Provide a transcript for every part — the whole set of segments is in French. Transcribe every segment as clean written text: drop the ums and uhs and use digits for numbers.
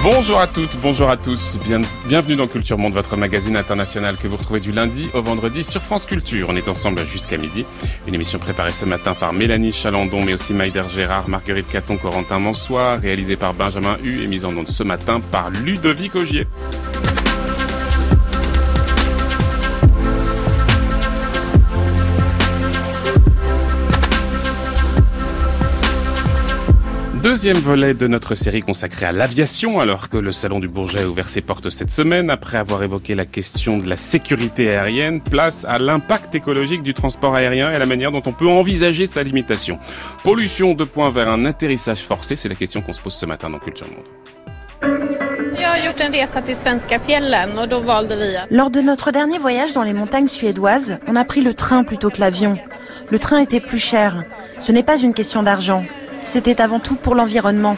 Bonjour à toutes, bonjour à tous. Bienvenue dans Culture Monde, votre magazine international que vous retrouvez du lundi au vendredi sur France Culture. On est ensemble jusqu'à midi. Une émission préparée ce matin par Mélanie Chalandon, mais aussi Maïder Gérard, Marguerite Caton, Corentin Mansoir, réalisée par Benjamin Hu et mise en onde ce matin par Ludovic Augier. Deuxième volet de notre série consacrée à l'aviation, alors que le Salon du Bourget a ouvert ses portes cette semaine. Après avoir évoqué la question de la sécurité aérienne, place à l'impact écologique du transport aérien et à la manière dont on peut envisager sa limitation. Pollution, 2 points vers un atterrissage forcé, c'est la question qu'on se pose ce matin dans Culture Monde. Lors de notre dernier voyage dans les montagnes suédoises, on a pris le train plutôt que l'avion. Le train était plus cher. Ce n'est pas une question d'argent. C'était avant tout pour l'environnement.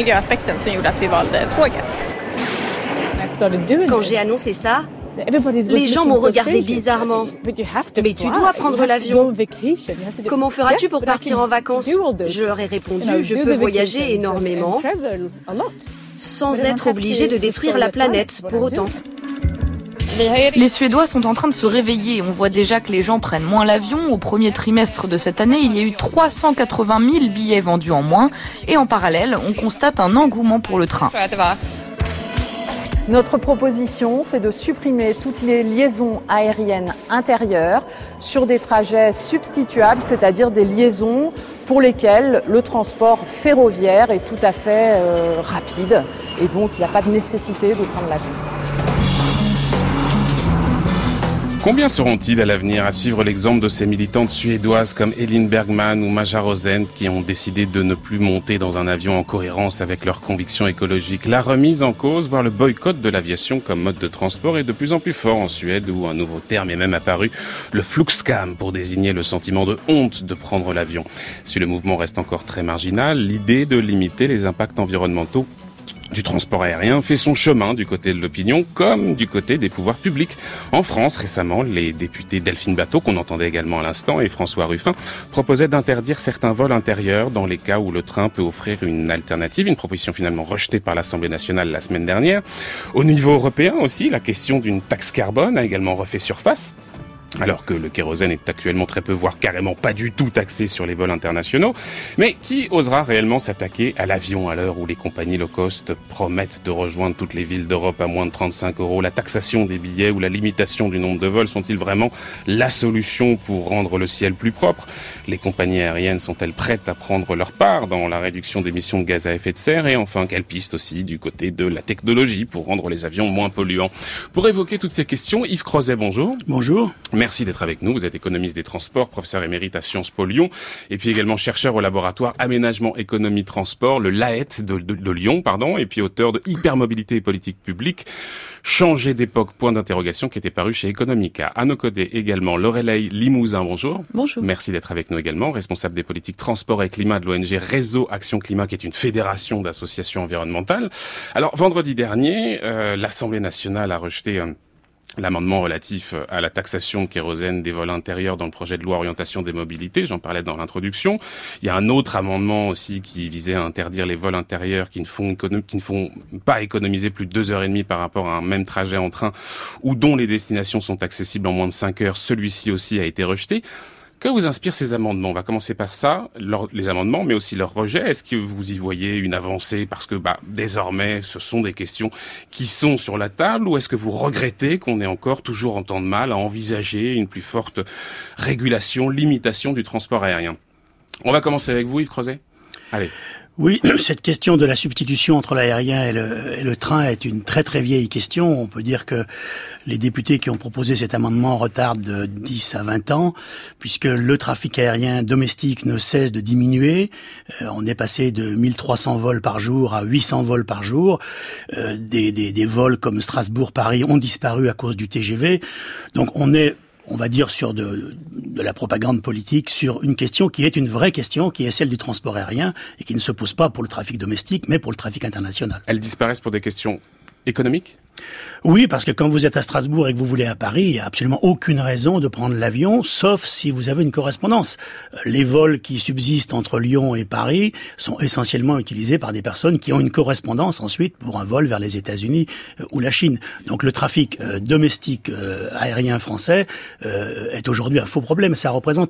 Quand j'ai annoncé ça, les gens m'ont regardé bizarrement. Mais tu dois prendre l'avion. Comment feras-tu pour partir en vacances ? Je leur ai répondu, je peux voyager énormément sans être obligé de détruire la planète pour autant. Les Suédois sont en train de se réveiller. On voit déjà que les gens prennent moins l'avion. Au premier trimestre de cette année, il y a eu 380 000 billets vendus en moins. Et en parallèle, on constate un engouement pour le train. Notre proposition, c'est de supprimer toutes les liaisons aériennes intérieures sur des trajets substituables, c'est-à-dire des liaisons pour lesquelles le transport ferroviaire est tout à fait rapide. Et donc, il n'y a pas de nécessité de prendre l'avion. Combien seront-ils à l'avenir à suivre l'exemple de ces militantes suédoises comme Elin Bergman ou Maja Rosen qui ont décidé de ne plus monter dans un avion en cohérence avec leurs convictions écologiques? La remise en cause, voire le boycott de l'aviation comme mode de transport est de plus en plus fort en Suède où un nouveau terme est même apparu, le fluxskam, pour désigner le sentiment de honte de prendre l'avion. Si le mouvement reste encore très marginal, l'idée de limiter les impacts environnementaux du transport aérien fait son chemin du côté de l'opinion comme du côté des pouvoirs publics. En France, récemment, les députés Delphine Batho, qu'on entendait également à l'instant, et François Ruffin, proposaient d'interdire certains vols intérieurs dans les cas où le train peut offrir une alternative, une proposition finalement rejetée par l'Assemblée nationale la semaine dernière. Au niveau européen aussi, la question d'une taxe carbone a également refait surface. Alors que le kérosène est actuellement très peu, voire carrément pas du tout taxé sur les vols internationaux. Mais qui osera réellement s'attaquer à l'avion à l'heure où les compagnies low cost promettent de rejoindre toutes les villes d'Europe à moins de 35 €? La taxation des billets ou la limitation du nombre de vols sont-ils vraiment la solution pour rendre le ciel plus propre? Les compagnies aériennes sont-elles prêtes à prendre leur part dans la réduction d'émissions de gaz à effet de serre? Et enfin, quelle piste aussi du côté de la technologie pour rendre les avions moins polluants? Pour évoquer toutes ces questions, Yves Crozet, bonjour. Bonjour. Merci d'être avec nous. Vous êtes économiste des transports, professeur émérite à Sciences Po Lyon, et puis également chercheur au laboratoire Aménagement Économie Transport, le LAET de Lyon, et puis auteur de Hypermobilité et politique publique, Changer d'époque, point d'interrogation, qui était paru chez Economica. À nos côtés également Lorelei Limousin, bonjour. Bonjour. Merci d'être avec nous également, responsable des politiques transport et climat de l'ONG Réseau Action Climat, qui est une fédération d'associations environnementales. Alors, vendredi dernier, l'Assemblée nationale a rejeté l'amendement relatif à la taxation de kérosène des vols intérieurs dans le projet de loi orientation des mobilités, j'en parlais dans l'introduction. Il y a un autre amendement aussi qui visait à interdire les vols intérieurs qui ne font pas économiser plus de 2h30 par rapport à un même trajet en train ou dont les destinations sont accessibles en moins de 5 heures. Celui-ci aussi a été rejeté. Que vous inspirent ces amendements? On va commencer par ça, les amendements, mais aussi leur rejet. Est-ce que vous y voyez une avancée parce que désormais, ce sont des questions qui sont sur la table, ou est-ce que vous regrettez qu'on ait encore toujours en temps de mal à envisager une plus forte régulation, limitation du transport aérien? On va commencer avec vous, Yves Crozet. Allez. Oui, cette question de la substitution entre l'aérien et le train est une très très vieille question. On peut dire que les députés qui ont proposé cet amendement retardent de 10 à 20 ans, puisque le trafic aérien domestique ne cesse de diminuer. On est passé de 1300 vols par jour à 800 vols par jour. Des vols comme Strasbourg-Paris ont disparu à cause du TGV. Donc on va dire sur de la propagande politique, sur une question qui est une vraie question, qui est celle du transport aérien et qui ne se pose pas pour le trafic domestique, mais pour le trafic international. Elles disparaissent pour des questions économiques ? Oui, parce que quand vous êtes à Strasbourg et que vous voulez à Paris, il n'y a absolument aucune raison de prendre l'avion, sauf si vous avez une correspondance. Les vols qui subsistent entre Lyon et Paris sont essentiellement utilisés par des personnes qui ont une correspondance ensuite pour un vol vers les États-Unis ou la Chine. Donc le trafic domestique aérien français est aujourd'hui un faux problème. Ça représente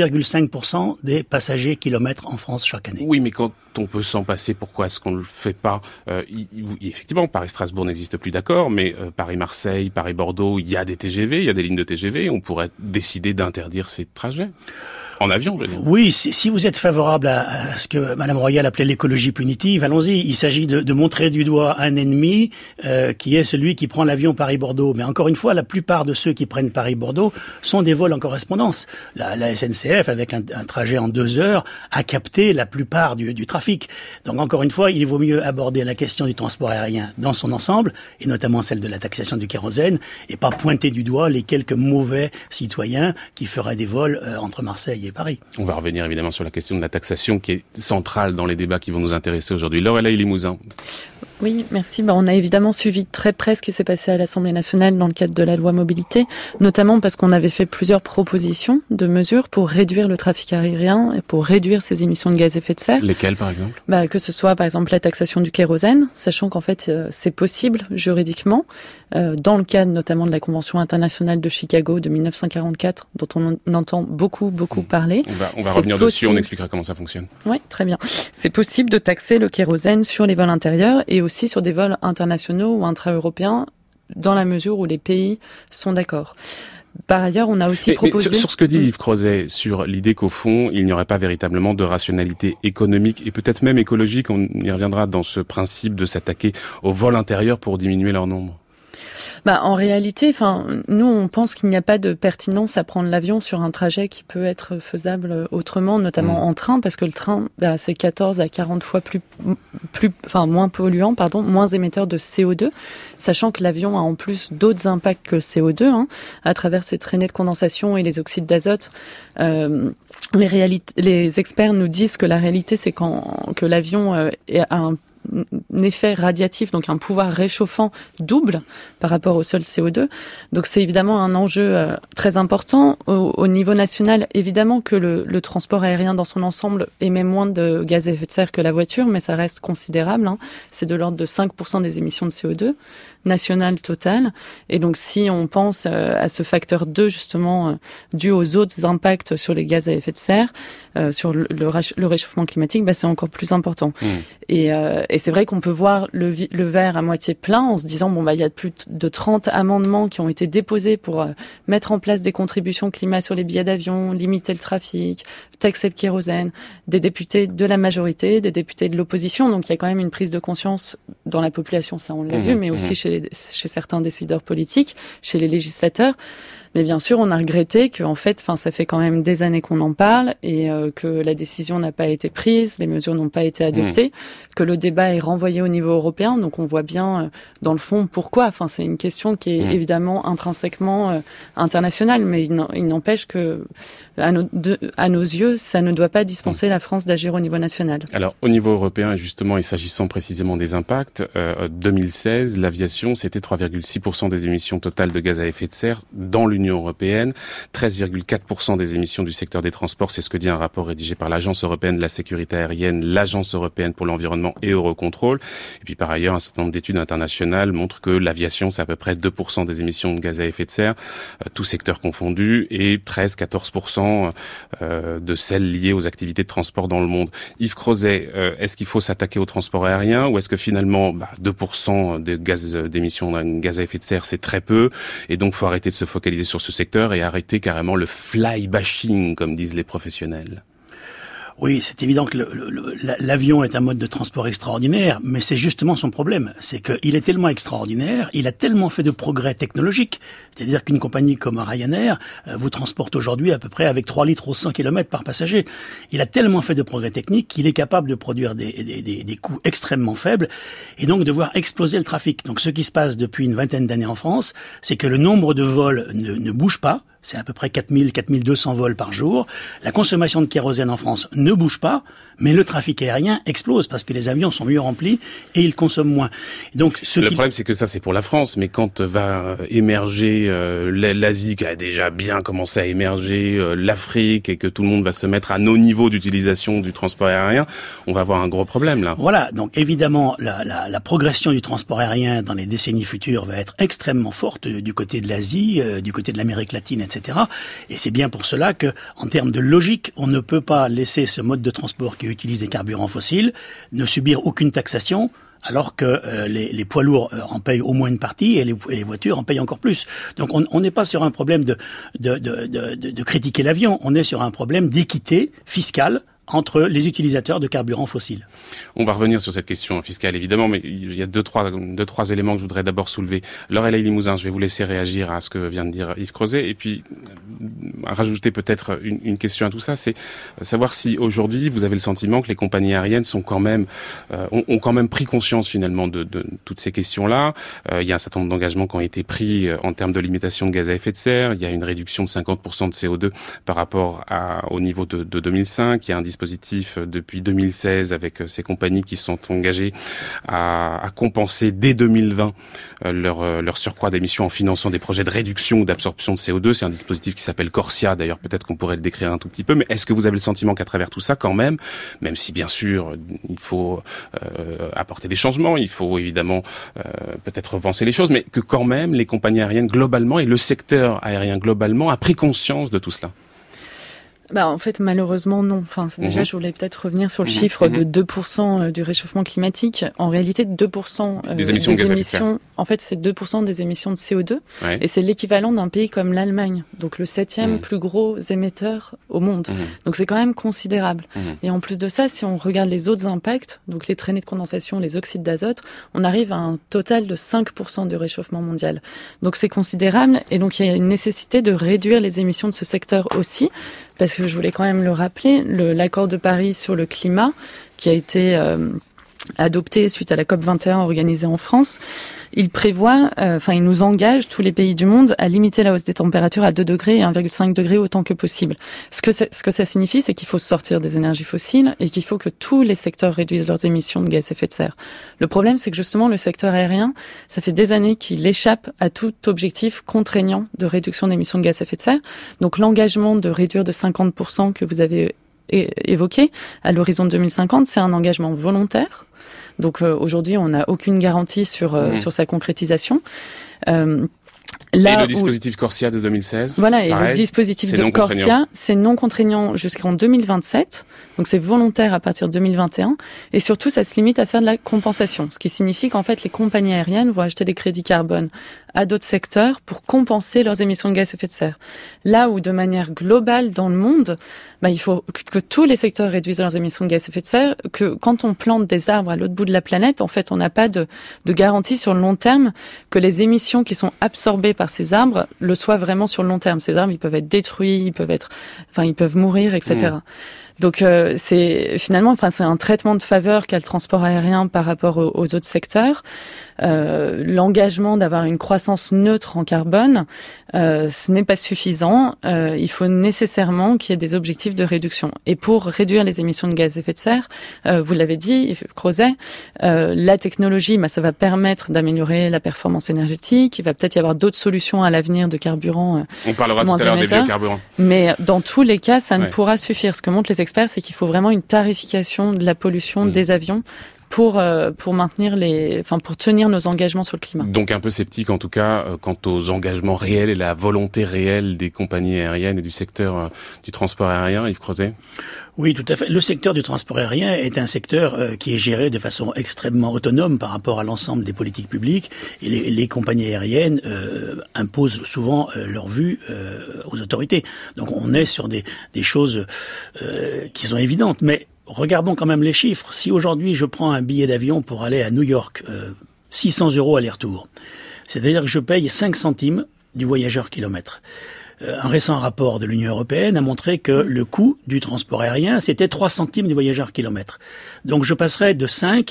1,5% des passagers kilomètres en France chaque année. Oui, mais quand on peut s'en passer, pourquoi est-ce qu'on ne le fait pas effectivement, Paris-Strasbourg n'existe plus, d'accord, mais Paris-Marseille, Paris-Bordeaux, il y a des TGV, il y a des lignes de TGV, on pourrait décider d'interdire ces trajets. En avion, je veux dire. Oui, si vous êtes favorable à ce que Madame Royal appelait l'écologie punitive, allons-y. Il s'agit de montrer du doigt un ennemi qui est celui qui prend l'avion Paris-Bordeaux. Mais encore une fois, la plupart de ceux qui prennent Paris-Bordeaux sont des vols en correspondance. La SNCF, avec un trajet en 2 heures, a capté la plupart du trafic. Donc encore une fois, il vaut mieux aborder la question du transport aérien dans son ensemble, et notamment celle de la taxation du kérosène, et pas pointer du doigt les quelques mauvais citoyens qui feraient des vols entre Marseille et Paris. On va revenir évidemment sur la question de la taxation qui est centrale dans les débats qui vont nous intéresser aujourd'hui. Lorelai Limousin. Oui, merci. On a évidemment suivi très près ce qui s'est passé à l'Assemblée nationale dans le cadre de la loi mobilité, notamment parce qu'on avait fait plusieurs propositions de mesures pour réduire le trafic aérien et pour réduire ses émissions de gaz à effet de serre. Lesquelles, par exemple ? Que ce soit, par exemple, la taxation du kérosène, sachant qu'en fait, c'est possible juridiquement, dans le cadre notamment de la Convention internationale de Chicago de 1944, dont on entend beaucoup parler. On va revenir dessus, on expliquera comment ça fonctionne. Oui, très bien. C'est possible de taxer le kérosène sur les vols intérieurs et aussi sur des vols internationaux ou intra-européens, dans la mesure où les pays sont d'accord. Par ailleurs, on a aussi proposé... Sur ce que dit Yves Crozet, sur l'idée qu'au fond, il n'y aurait pas véritablement de rationalité économique et peut-être même écologique, on y reviendra dans ce principe de s'attaquer aux vols intérieurs pour diminuer leur nombre. En réalité, nous, on pense qu'il n'y a pas de pertinence à prendre l'avion sur un trajet qui peut être faisable autrement, notamment en train, parce que le train, c'est 14 à 40 fois moins polluant, moins émetteur de CO2, sachant que l'avion a en plus d'autres impacts que le CO2, à travers ses traînées de condensation et les oxydes d'azote. Les experts nous disent que la réalité, c'est que l'avion a un effet radiatif, donc un pouvoir réchauffant double par rapport au seul CO2. Donc c'est évidemment un enjeu très important. Au niveau national, évidemment que le transport aérien dans son ensemble émet moins de gaz à effet de serre que la voiture, mais ça reste considérable. C'est de l'ordre de 5% des émissions de CO2 nationales totales. Et donc si on pense à ce facteur 2, justement, dû aux autres impacts sur les gaz à effet de serre, sur le réchauffement climatique, c'est encore plus important. Et c'est vrai qu'on peut voir le verre à moitié plein en se disant il y a plus de 30 amendements qui ont été déposés pour mettre en place des contributions climat sur les billets d'avion, limiter le trafic, taxer le kérosène, des députés de la majorité, des députés de l'opposition. Donc il y a quand même une prise de conscience dans la population, ça on l'a vu, mais aussi chez certains décideurs politiques, chez les législateurs. Mais bien sûr, on a regretté que, en fait, ça fait quand même des années qu'on en parle et que la décision n'a pas été prise, les mesures n'ont pas été adoptées, que le débat est renvoyé au niveau européen. Donc, on voit bien, dans le fond, pourquoi. C'est une question qui est évidemment intrinsèquement internationale, mais il n'empêche que, à nos yeux, ça ne doit pas dispenser la France d'agir au niveau national. Alors, au niveau européen, et justement, et s'agissant précisément des impacts, 2016, l'aviation, c'était 3,6% des émissions totales de gaz à effet de serre dans l'Union européenne, 13,4% des émissions du secteur des transports, c'est ce que dit un rapport rédigé par l'Agence européenne de la sécurité aérienne, l'Agence européenne pour l'environnement et Eurocontrol. Et puis par ailleurs, un certain nombre d'études internationales montrent que l'aviation, c'est à peu près 2% des émissions de gaz à effet de serre, tous secteurs confondus, et 13-14% de celles liées aux activités de transport dans le monde. Yves Crozet, est-ce qu'il faut s'attaquer au transport aérien ou est-ce que finalement 2% d'émissions de gaz à effet de serre, c'est très peu et donc faut arrêter de se focaliser sur ce secteur et arrêter carrément le fly bashing, comme disent les professionnels? Oui, c'est évident que l'avion est un mode de transport extraordinaire, mais c'est justement son problème. C'est qu'il est tellement extraordinaire, il a tellement fait de progrès technologiques, c'est-à-dire qu'une compagnie comme Ryanair vous transporte aujourd'hui à peu près avec 3 litres au 100 km par passager. Il a tellement fait de progrès techniques qu'il est capable de produire des coûts extrêmement faibles et donc de voir exploser le trafic. Donc ce qui se passe depuis une vingtaine d'années en France, c'est que le nombre de vols ne bouge pas. c'est à peu près 4200 vols par jour. La consommation de kérosène en France ne bouge pas, mais le trafic aérien explose parce que les avions sont mieux remplis et ils consomment moins. Donc, le problème, c'est que ça, c'est pour la France, mais quand va émerger l'Asie, qui a déjà bien commencé à émerger, l'Afrique, et que tout le monde va se mettre à nos niveaux d'utilisation du transport aérien, on va avoir un gros problème là. Voilà, donc évidemment, la progression du transport aérien dans les décennies futures va être extrêmement forte du côté de l'Asie, du côté de l'Amérique latine, etc. Et c'est bien pour cela que, en termes de logique, on ne peut pas laisser ce mode de transport qui utilise des carburants fossiles ne subir aucune taxation, alors que les poids lourds en payent au moins une partie et les voitures en payent encore plus. Donc on n'est pas sur un problème de critiquer l'avion, on est sur un problème d'équité fiscale entre les utilisateurs de carburants fossiles. On va revenir sur cette question fiscale, évidemment, mais il y a deux, trois éléments que je voudrais d'abord soulever. Laure-Hélaï Limousin, je vais vous laisser réagir à ce que vient de dire Yves Crozet, et puis rajouter peut-être une question à tout ça, c'est savoir si aujourd'hui vous avez le sentiment que les compagnies aériennes sont quand même, ont quand même pris conscience finalement de toutes ces questions-là. Il y a un certain nombre d'engagements qui ont été pris en termes de limitation de gaz à effet de serre. Il y a une réduction de 50% de CO2 par rapport au niveau de 2005. Il y a un dispositif depuis 2016 avec ces compagnies qui sont engagées à compenser dès 2020 leur surcroît d'émissions en finançant des projets de réduction ou d'absorption de CO2. C'est un dispositif qui s'appelle Corsia, d'ailleurs peut-être qu'on pourrait le décrire un tout petit peu, mais est-ce que vous avez le sentiment qu'à travers tout ça quand même si bien sûr il faut apporter des changements, il faut évidemment peut-être repenser les choses, mais que quand même les compagnies aériennes globalement et le secteur aérien globalement a pris conscience de tout cela? En fait, malheureusement, non. Enfin, déjà, je voulais peut-être revenir sur le chiffre de 2% du réchauffement climatique. En réalité, 2% des émissions de gaz à effet de serre. En fait, c'est 2% des émissions de CO2. Ouais. Et c'est l'équivalent d'un pays comme l'Allemagne. Donc, le 7e plus gros émetteur au monde. Donc, c'est quand même considérable. Et en plus de ça, si on regarde les autres impacts, donc les traînées de condensation, les oxydes d'azote, on arrive à un total de 5% du réchauffement mondial. Donc, c'est considérable. Et donc, il y a une nécessité de réduire les émissions de ce secteur aussi. Parce que je voulais quand même le rappeler, l'accord de Paris sur le climat, qui a été adopté suite à la COP21 organisée en France, il prévoit, il nous engage, tous les pays du monde, à limiter la hausse des températures à 2 degrés et 1,5 degrés autant que possible. Ce que ça signifie, c'est qu'il faut sortir des énergies fossiles et qu'il faut que tous les secteurs réduisent leurs émissions de gaz à effet de serre. Le problème, c'est que justement, le secteur aérien, ça fait des années qu'il échappe à tout objectif contraignant de réduction d'émissions de gaz à effet de serre. Donc, l'engagement de réduire de 50% que vous avez évoqué à l'horizon 2050, c'est un engagement volontaire. Donc aujourd'hui, on n'a aucune garantie sur sa concrétisation. Et le dispositif Corsia de 2016. Voilà, et le dispositif de Corsia, c'est non contraignant jusqu'en 2027. Donc c'est volontaire à partir de 2021. Et surtout, ça se limite à faire de la compensation. Ce qui signifie qu'en fait, les compagnies aériennes vont acheter des crédits carbone à d'autres secteurs pour compenser leurs émissions de gaz à effet de serre. Là où, de manière globale dans le monde, il faut que tous les secteurs réduisent leurs émissions de gaz à effet de serre, que quand on plante des arbres à l'autre bout de la planète, en fait, on n'a pas de garantie sur le long terme que les émissions qui sont absorbées par ces arbres le soient vraiment sur le long terme. Ces arbres, ils peuvent être détruits, ils peuvent mourir, etc. Donc c'est un traitement de faveur qu'a le transport aérien par rapport aux autres secteurs. L'engagement d'avoir une croissance neutre en carbone, ce n'est pas suffisant. Il faut nécessairement qu'il y ait des objectifs de réduction. Et pour réduire les émissions de gaz à effet de serre, vous l'avez dit, Crozet, la technologie, ça va permettre d'améliorer la performance énergétique. Il va peut-être y avoir d'autres solutions à l'avenir de carburants. On parlera tout à l'heure des biocarburants. Mais dans tous les cas, ça ne pourra suffire. Ce que montrent les experts, c'est qu'il faut vraiment une tarification de la pollution des avions pour maintenir pour tenir nos engagements sur le climat. Donc un peu sceptique en tout cas quant aux engagements réels et la volonté réelle des compagnies aériennes et du secteur du transport aérien, Yves Crozet. Oui, tout à fait. Le secteur du transport aérien est un secteur qui est géré de façon extrêmement autonome par rapport à l'ensemble des politiques publiques. Et les compagnies aériennes imposent souvent leur vue aux autorités. Donc on est sur des choses qui sont évidentes. Mais regardons quand même les chiffres. Si aujourd'hui je prends un billet d'avion pour aller à New York, 600 € aller-retour, c'est-à-dire que je paye 5 centimes du voyageur kilomètre. Un récent rapport de l'Union européenne a montré que le coût du transport aérien, c'était 3 centimes du voyageur kilomètre. Donc je passerai de 5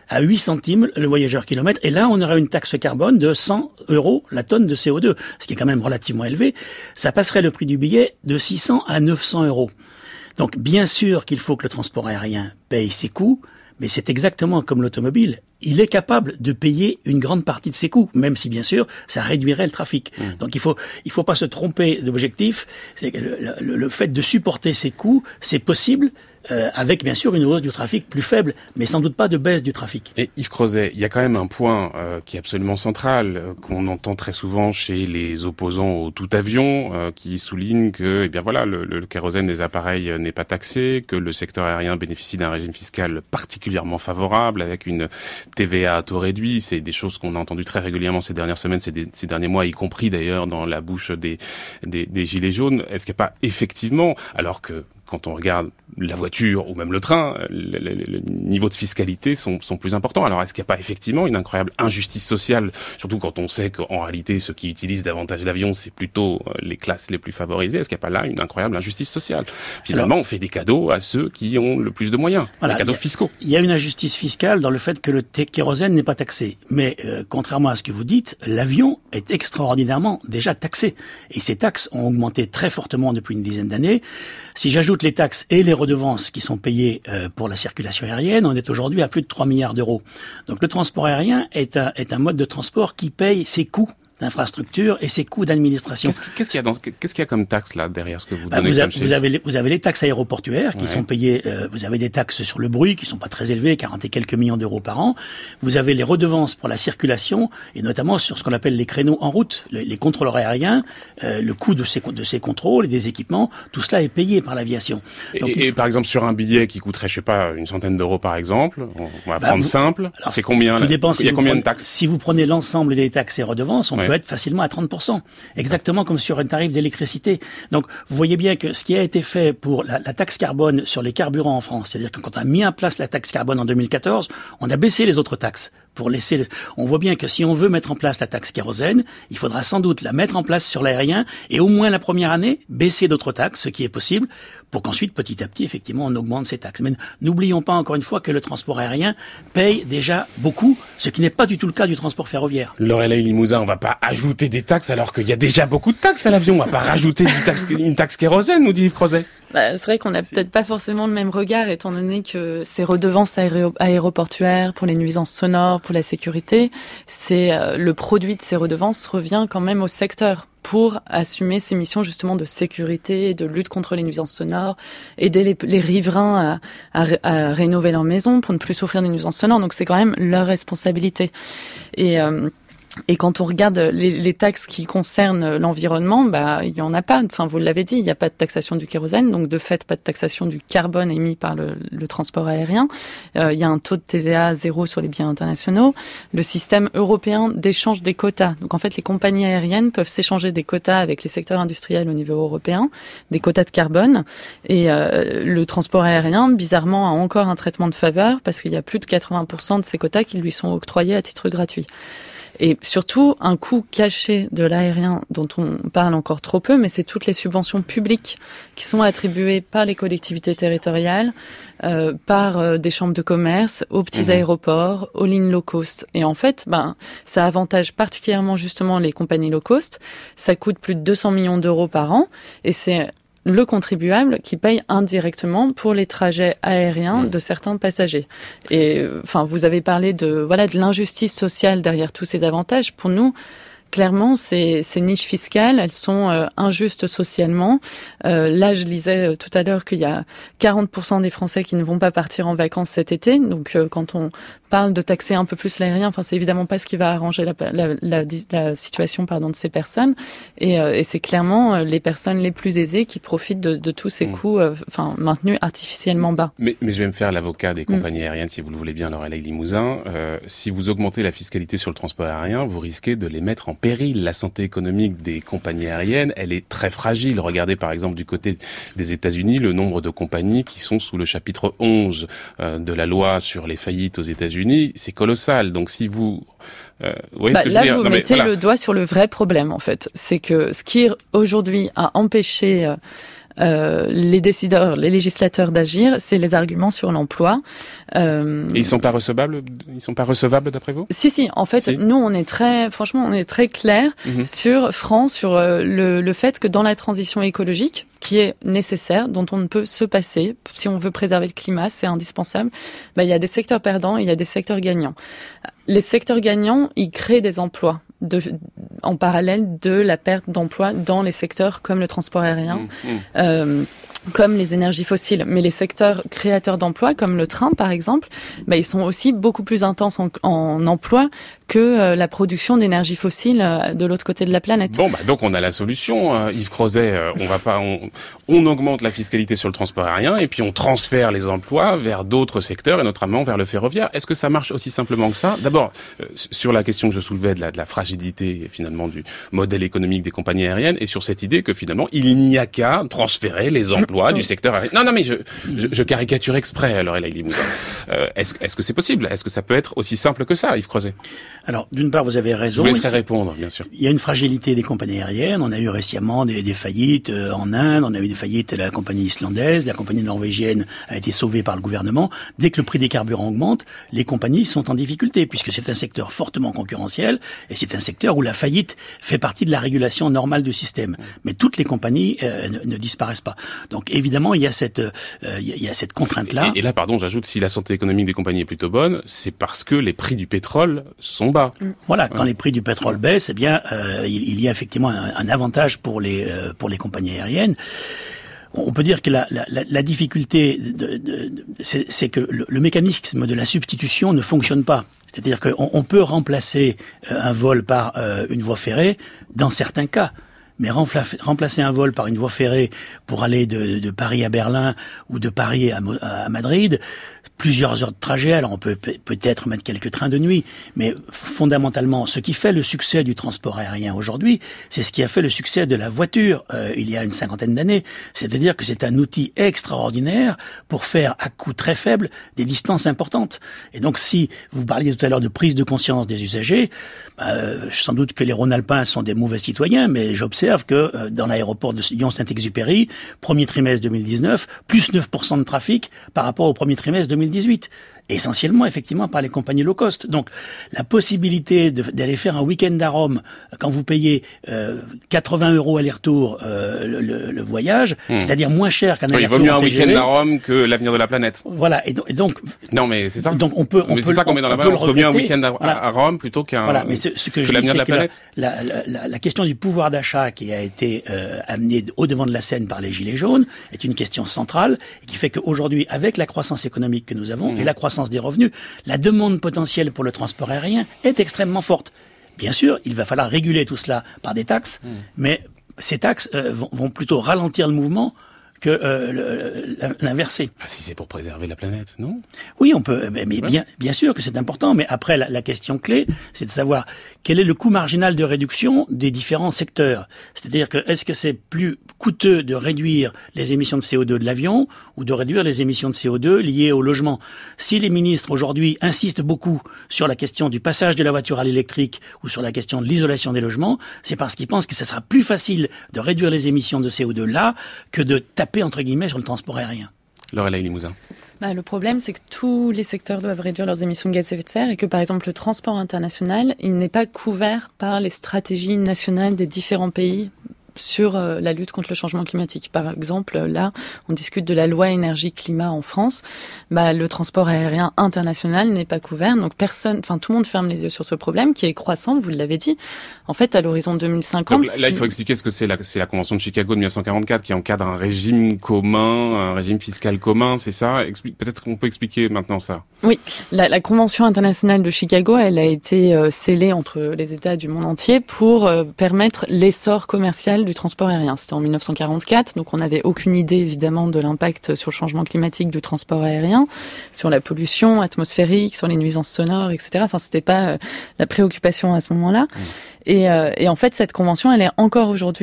à 8 centimes le voyageur kilomètre. Et là, on aurait une taxe carbone de 100 € la tonne de CO2, ce qui est quand même relativement élevé. Ça passerait le prix du billet de 600 à 900 €. Donc, bien sûr qu'il faut que le transport aérien paye ses coûts, mais c'est exactement comme l'automobile. Il est capable de payer une grande partie de ses coûts, même si, bien sûr, ça réduirait le trafic. Donc, il faut pas se tromper d'objectif. C'est que le fait de supporter ses coûts, c'est possible, avec bien sûr une hausse du trafic plus faible, mais sans doute pas de baisse du trafic. Et Yves Crozet, il y a quand même un point qui est absolument central, qu'on entend très souvent chez les opposants au tout avion, qui souligne que, le kérosène des appareils n'est pas taxé, que le secteur aérien bénéficie d'un régime fiscal particulièrement favorable, avec une TVA à taux réduit. C'est des choses qu'on a entendues très régulièrement ces dernières semaines, ces derniers mois, y compris d'ailleurs dans la bouche des gilets jaunes. Est-ce qu'il n'y a pas effectivement, alors que quand on regarde la voiture ou même le train, le niveau de fiscalité sont plus importants. Alors, est-ce qu'il n'y a pas effectivement une incroyable injustice sociale, surtout quand on sait qu'en réalité, ceux qui utilisent davantage l'avion, c'est plutôt les classes les plus favorisées. Est-ce qu'il n'y a pas là une incroyable injustice sociale? Finalement, on fait des cadeaux à ceux qui ont le plus de moyens, des cadeaux fiscaux. Il y a une injustice fiscale dans le fait que le kérosène n'est pas taxé. Mais contrairement à ce que vous dites, l'avion est extraordinairement déjà taxé. Et ces taxes ont augmenté très fortement depuis une dizaine d'années. Si j'ajoute les taxes et les redevances qui sont payées pour la circulation aérienne, on est aujourd'hui à plus de 3 milliards d'euros. Donc le transport aérien est un mode de transport qui paye ses coûts d'infrastructure et ses coûts d'administration. Qu'est-ce qu'il y a comme taxe là derrière ce que vous donnez comme chiffre? Vous avez les taxes aéroportuaires qui sont payées. Vous avez des taxes sur le bruit qui sont pas très élevées, 40 et quelques millions d'euros par an. Vous avez les redevances pour la circulation et notamment sur ce qu'on appelle les créneaux en route, les contrôleurs aériens, le coût de ces contrôles et des équipements. Tout cela est payé par l'aviation. Et par exemple sur un billet qui coûterait, je sais pas, une centaine d'euros par exemple, on va prendre simple. C'est combien? Tout dépend. Il y a combien de taxes? Si vous prenez l'ensemble des taxes et redevances, on peut être facilement à 30%. Exactement comme sur un tarif d'électricité. Donc, vous voyez bien que ce qui a été fait pour la taxe carbone sur les carburants en France, c'est-à-dire que quand on a mis en place la taxe carbone en 2014, on a baissé les autres taxes. On voit bien que si on veut mettre en place la taxe kérosène, il faudra sans doute la mettre en place sur l'aérien et au moins la première année, baisser d'autres taxes, ce qui est possible, pour qu'ensuite, petit à petit, effectivement, on augmente ces taxes. Mais n'oublions pas encore une fois que le transport aérien paye déjà beaucoup, ce qui n'est pas du tout le cas du transport ferroviaire. Lorelei Limousin, on va pas ajouter des taxes alors qu'il y a déjà beaucoup de taxes à l'avion. On va pas rajouter une taxe kérosène, nous dit Yves Crozet. C'est vrai qu'on n'a peut-être pas forcément le même regard, étant donné que ces redevances aéroportuaires pour les nuisances sonores, pour la sécurité, le produit de ces redevances revient quand même au secteur pour assumer ces missions justement de sécurité, de lutte contre les nuisances sonores, aider les riverains à rénover leur maison pour ne plus souffrir des nuisances sonores. Donc c'est quand même leur responsabilité. Et quand on regarde les taxes qui concernent l'environnement, il y en a pas. Enfin, vous l'avez dit, il n'y a pas de taxation du kérosène, donc de fait, pas de taxation du carbone émis par le transport aérien. Il y a un taux de TVA 0 sur les biens internationaux. Le système européen d'échange des quotas. Donc en fait, les compagnies aériennes peuvent s'échanger des quotas avec les secteurs industriels au niveau européen, des quotas de carbone. Et le transport aérien, bizarrement, a encore un traitement de faveur parce qu'il y a plus de 80% de ces quotas qui lui sont octroyés à titre gratuit. Et surtout, un coût caché de l'aérien dont on parle encore trop peu, mais c'est toutes les subventions publiques qui sont attribuées par les collectivités territoriales, par des chambres de commerce, aux petits aéroports, aux lignes low cost. Et en fait, ça avantage particulièrement justement les compagnies low cost. Ça coûte plus de 200 millions d'euros par an et c'est le contribuable qui paye indirectement pour les trajets aériens de certains passagers. Et vous avez parlé de l'injustice sociale derrière tous ces avantages. Pour nous, clairement, ces niches fiscales, elles sont injustes socialement. Là, je lisais tout à l'heure qu'il y a 40% des Français qui ne vont pas partir en vacances cet été. Donc, quand on parle de taxer un peu plus l'aérien, c'est évidemment pas ce qui va arranger la situation de ces personnes. Et c'est clairement les personnes les plus aisées qui profitent de tous ces coûts maintenus artificiellement bas. Mais je vais me faire l'avocat des compagnies aériennes, si vous le voulez bien, Lorelei Limousin. Si vous augmentez la fiscalité sur le transport aérien, vous risquez de les mettre en péril. La santé économique des compagnies aériennes, elle est très fragile. Regardez par exemple du côté des États-Unis le nombre de compagnies qui sont sous le chapitre 11 de la loi sur les faillites aux États-Unis, c'est colossal. Donc si vous vous mettez le doigt sur le vrai problème en fait. C'est que ce qui aujourd'hui a empêché les décideurs, les législateurs d'agir, c'est les arguments sur l'emploi. Et ils sont pas recevables d'après vous? Si. En fait, nous, on est très clair franc sur le fait que dans la transition écologique, qui est nécessaire, dont on ne peut se passer, si on veut préserver le climat, c'est indispensable. Il y a des secteurs perdants, et il y a des secteurs gagnants. Les secteurs gagnants, ils créent des emplois en parallèle de la perte d'emplois dans les secteurs comme le transport aérien, comme les énergies fossiles. Mais les secteurs créateurs d'emplois, comme le train par exemple, ils sont aussi beaucoup plus intenses en emploi que la production d'énergie fossile de l'autre côté de la planète. Bon, donc on a la solution, Yves Crozet. On augmente la fiscalité sur le transport aérien et puis on transfère les emplois vers d'autres secteurs et notamment vers le ferroviaire. Est-ce que ça marche aussi simplement que ça? D'abord, sur la question que je soulevais de la fragilité finalement du modèle économique des compagnies aériennes et sur cette idée que finalement il n'y a qu'à transférer les emplois du secteur aérien. Non, mais je caricature exprès, Laurella Limousin. Est-ce que c'est possible? Est-ce que ça peut être aussi simple que ça, Yves Crozet? Alors, d'une part, vous avez raison. Je vous laisserai répondre, bien sûr. Il y a une fragilité des compagnies aériennes. On a eu récemment des faillites en Inde. On a eu des faillites de la compagnie islandaise. La compagnie norvégienne a été sauvée par le gouvernement. Dès que le prix des carburants augmente, les compagnies sont en difficulté puisque c'est un secteur fortement concurrentiel et c'est un secteur où la faillite fait partie de la régulation normale du système. Mais toutes les compagnies ne disparaissent pas. Donc, évidemment, il y a cette contrainte-là. Et là, pardon, j'ajoute, si la santé économique des compagnies est plutôt bonne, c'est parce que les prix du pétrole sont bas. Voilà, quand les prix du pétrole baissent, il y a effectivement un avantage pour les compagnies aériennes. On peut dire que la difficulté, c'est que le mécanisme de la substitution ne fonctionne pas. C'est-à-dire qu'on peut remplacer un vol par une voie ferrée dans certains cas. Mais remplacer un vol par une voie ferrée pour aller de Paris à Berlin ou de Paris à Madrid, plusieurs heures de trajet, alors on peut peut-être mettre quelques trains de nuit, mais fondamentalement, ce qui fait le succès du transport aérien aujourd'hui, c'est ce qui a fait le succès de la voiture il y a une 50aine d'années. C'est-à-dire que c'est un outil extraordinaire pour faire à coût très faible des distances importantes. Et donc si vous parliez tout à l'heure de prise de conscience des usagers, sans doute que les Rhône-Alpins sont des mauvais citoyens, mais j'observe que dans l'aéroport de Lyon-Saint-Exupéry, premier trimestre 2019, plus 9% de trafic par rapport au premier trimestre 2018. Essentiellement, effectivement, par les compagnies low cost. Donc, la possibilité d'aller faire un week-end à Rome, quand vous payez 80 € aller-retour le voyage, c'est-à-dire moins cher qu'un aller-retour. Il vaut mieux un week-end à Rome que l'avenir de la planète. Voilà, et donc. Non, mais c'est ça. Donc on peut. C'est ça qu'on met dans la balance. Il vaut mieux un week-end à Rome plutôt qu'un. Voilà, mais ce que je l'avenir dis, de la planète. La question du pouvoir d'achat qui a été amenée au devant de la scène par les Gilets jaunes est une question centrale et qui fait qu'aujourd'hui, avec la croissance économique que nous avons et la croissance des revenus, la demande potentielle pour le transport aérien est extrêmement forte. Bien sûr, il va falloir réguler tout cela par des taxes, mais ces taxes vont plutôt ralentir le mouvement que l'inverser. Si c'est pour préserver la planète, non? Oui, on peut, mais bien sûr que c'est important, mais après la question clé, c'est de savoir quel est le coût marginal de réduction des différents secteurs. C'est-à-dire que est-ce que c'est plus coûteux de réduire les émissions de CO2 de l'avion ou de réduire les émissions de CO2 liées au logement? Si les ministres aujourd'hui insistent beaucoup sur la question du passage de la voiture à l'électrique ou sur la question de l'isolation des logements, c'est parce qu'ils pensent que ce sera plus facile de réduire les émissions de CO2 là que de taper entre guillemets sur le transport aérien. Laurella Limousin. Le problème, c'est que tous les secteurs doivent réduire leurs émissions de gaz à effet de serre et que, par exemple, le transport international, il n'est pas couvert par les stratégies nationales des différents pays sur la lutte contre le changement climatique. Par exemple, là, on discute de la loi énergie-climat en France. Le transport aérien international n'est pas couvert, donc tout le monde ferme les yeux sur ce problème qui est croissant, vous l'avez dit. En fait, à l'horizon 2050... Donc là, il faut expliquer ce que c'est la Convention de Chicago de 1944 qui encadre un régime commun, un régime fiscal commun, c'est ça? Peut-être qu'on peut expliquer maintenant ça. Oui, la Convention internationale de Chicago, elle a été scellée entre les États du monde entier pour permettre l'essor commercial du transport aérien. C'était en 1944, donc on n'avait aucune idée évidemment de l'impact sur le changement climatique du transport aérien, sur la pollution atmosphérique, sur les nuisances sonores, etc. Enfin, c'était pas la préoccupation à ce moment-là. Et en fait, cette convention, elle est encore aujourd'hui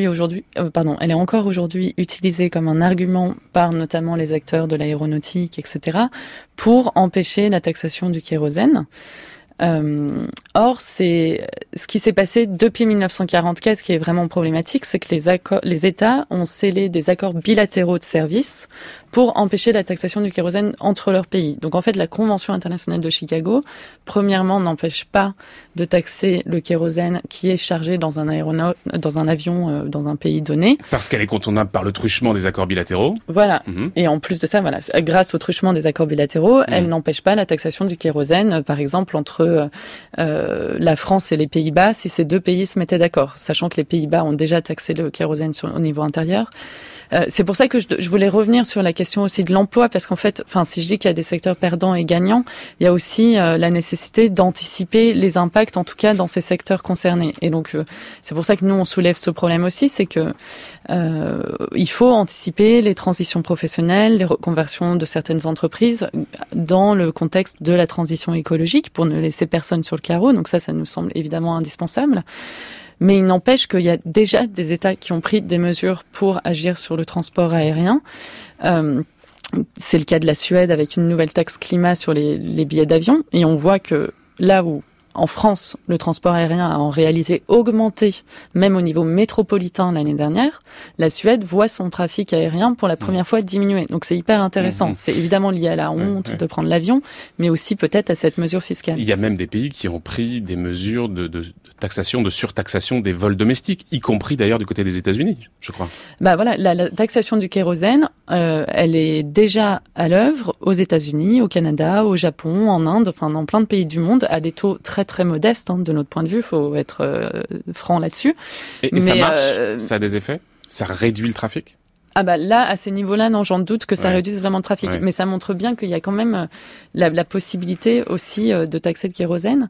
utilisée comme un argument par notamment les acteurs de l'aéronautique, etc., pour empêcher la taxation du kérosène. Or, c'est ce qui s'est passé depuis 1944 qui est vraiment problématique, c'est que les États ont scellé des accords bilatéraux de services pour empêcher la taxation du kérosène entre leurs pays. Donc en fait, la Convention internationale de Chicago, premièrement, n'empêche pas de taxer le kérosène qui est chargé dans un avion dans un pays donné. Parce qu'elle est contournable par le truchement des accords bilatéraux. Voilà. Et en plus de ça, voilà, grâce au truchement des accords bilatéraux, elle n'empêche pas la taxation du kérosène, par exemple, entre la France et les Pays-Bas, si ces deux pays se mettaient d'accord, sachant que les Pays-Bas ont déjà taxé le kérosène au niveau intérieur. C'est pour ça que je voulais revenir sur la question aussi de l'emploi, parce qu'en fait, si je dis qu'il y a des secteurs perdants et gagnants, il y a aussi la nécessité d'anticiper les impacts, en tout cas dans ces secteurs concernés. Et donc, c'est pour ça que nous, on soulève ce problème aussi, c'est que il faut anticiper les transitions professionnelles, les reconversions de certaines entreprises dans le contexte de la transition écologique, pour ne laisser personne sur le carreau. Donc ça nous semble évidemment indispensable. Mais il n'empêche qu'il y a déjà des États qui ont pris des mesures pour agir sur le transport aérien. C'est le cas de la Suède avec une nouvelle taxe climat sur les billets d'avion. Et on voit que là où, en France, le transport aérien a en réalité augmenté, même au niveau métropolitain l'année dernière, la Suède voit son trafic aérien pour la première fois diminuer. Donc c'est hyper intéressant. C'est évidemment lié à la honte de prendre l'avion, mais aussi peut-être à cette mesure fiscale. Il y a même des pays qui ont pris des mesures de taxation, de surtaxation des vols domestiques, y compris d'ailleurs du côté des États-Unis, je crois. Voilà, la taxation du kérosène, elle est déjà à l'œuvre aux États-Unis, au Canada, au Japon, en Inde, dans plein de pays du monde, à des taux très très modeste de notre point de vue, faut être franc là-dessus. Et ça marche, ça a des effets? Ça réduit le trafic? Là, à ces niveaux-là, non, j'en doute que ça réduise vraiment le trafic. Mais ça montre bien qu'il y a quand même la possibilité aussi de taxer le kérosène.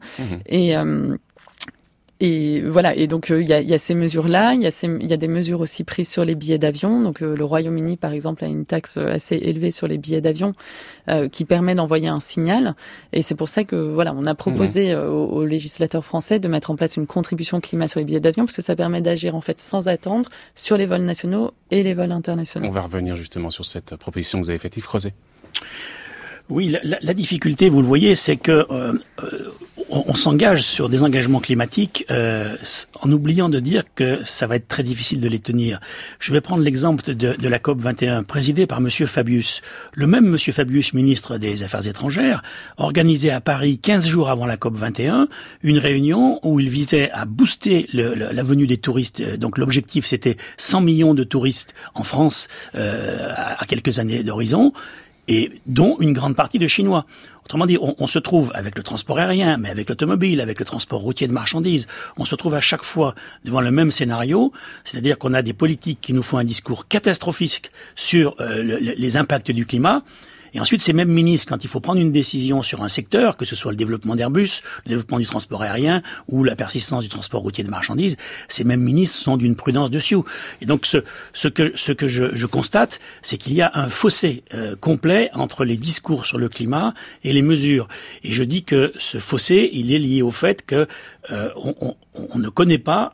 Et voilà. Et donc il y a ces mesures-là, il y a des mesures aussi prises sur les billets d'avion. Donc le Royaume-Uni, par exemple, a une taxe assez élevée sur les billets d'avion qui permet d'envoyer un signal. Et c'est pour ça que on a proposé aux législateurs français de mettre en place une contribution climat sur les billets d'avion, parce que ça permet d'agir en fait sans attendre sur les vols nationaux et les vols internationaux. On va revenir justement sur cette proposition que vous avez faite, Yves Crozet. Oui, la difficulté, vous le voyez, c'est que on s'engage sur des engagements climatiques en oubliant de dire que ça va être très difficile de les tenir. Je vais prendre l'exemple de la COP 21, présidée par Monsieur Fabius. Le même Monsieur Fabius, ministre des Affaires étrangères, organisait à Paris, 15 jours avant la COP 21, une réunion où il visait à booster la venue des touristes. Donc l'objectif, c'était 100 millions de touristes en France à quelques années d'horizon, et dont une grande partie de Chinois. Autrement dit, on se trouve avec le transport aérien, mais avec l'automobile, avec le transport routier de marchandises, on se trouve à chaque fois devant le même scénario, c'est-à-dire qu'on a des politiques qui nous font un discours catastrophique sur les impacts du climat. Et ensuite, ces mêmes ministres, quand il faut prendre une décision sur un secteur, que ce soit le développement d'Airbus, le développement du transport aérien ou la persistance du transport routier de marchandises, ces mêmes ministres sont d'une prudence dessus. Et donc, ce que je constate, c'est qu'il y a un fossé complet entre les discours sur le climat et les mesures. Et je dis que ce fossé, il est lié au fait que on ne connaît pas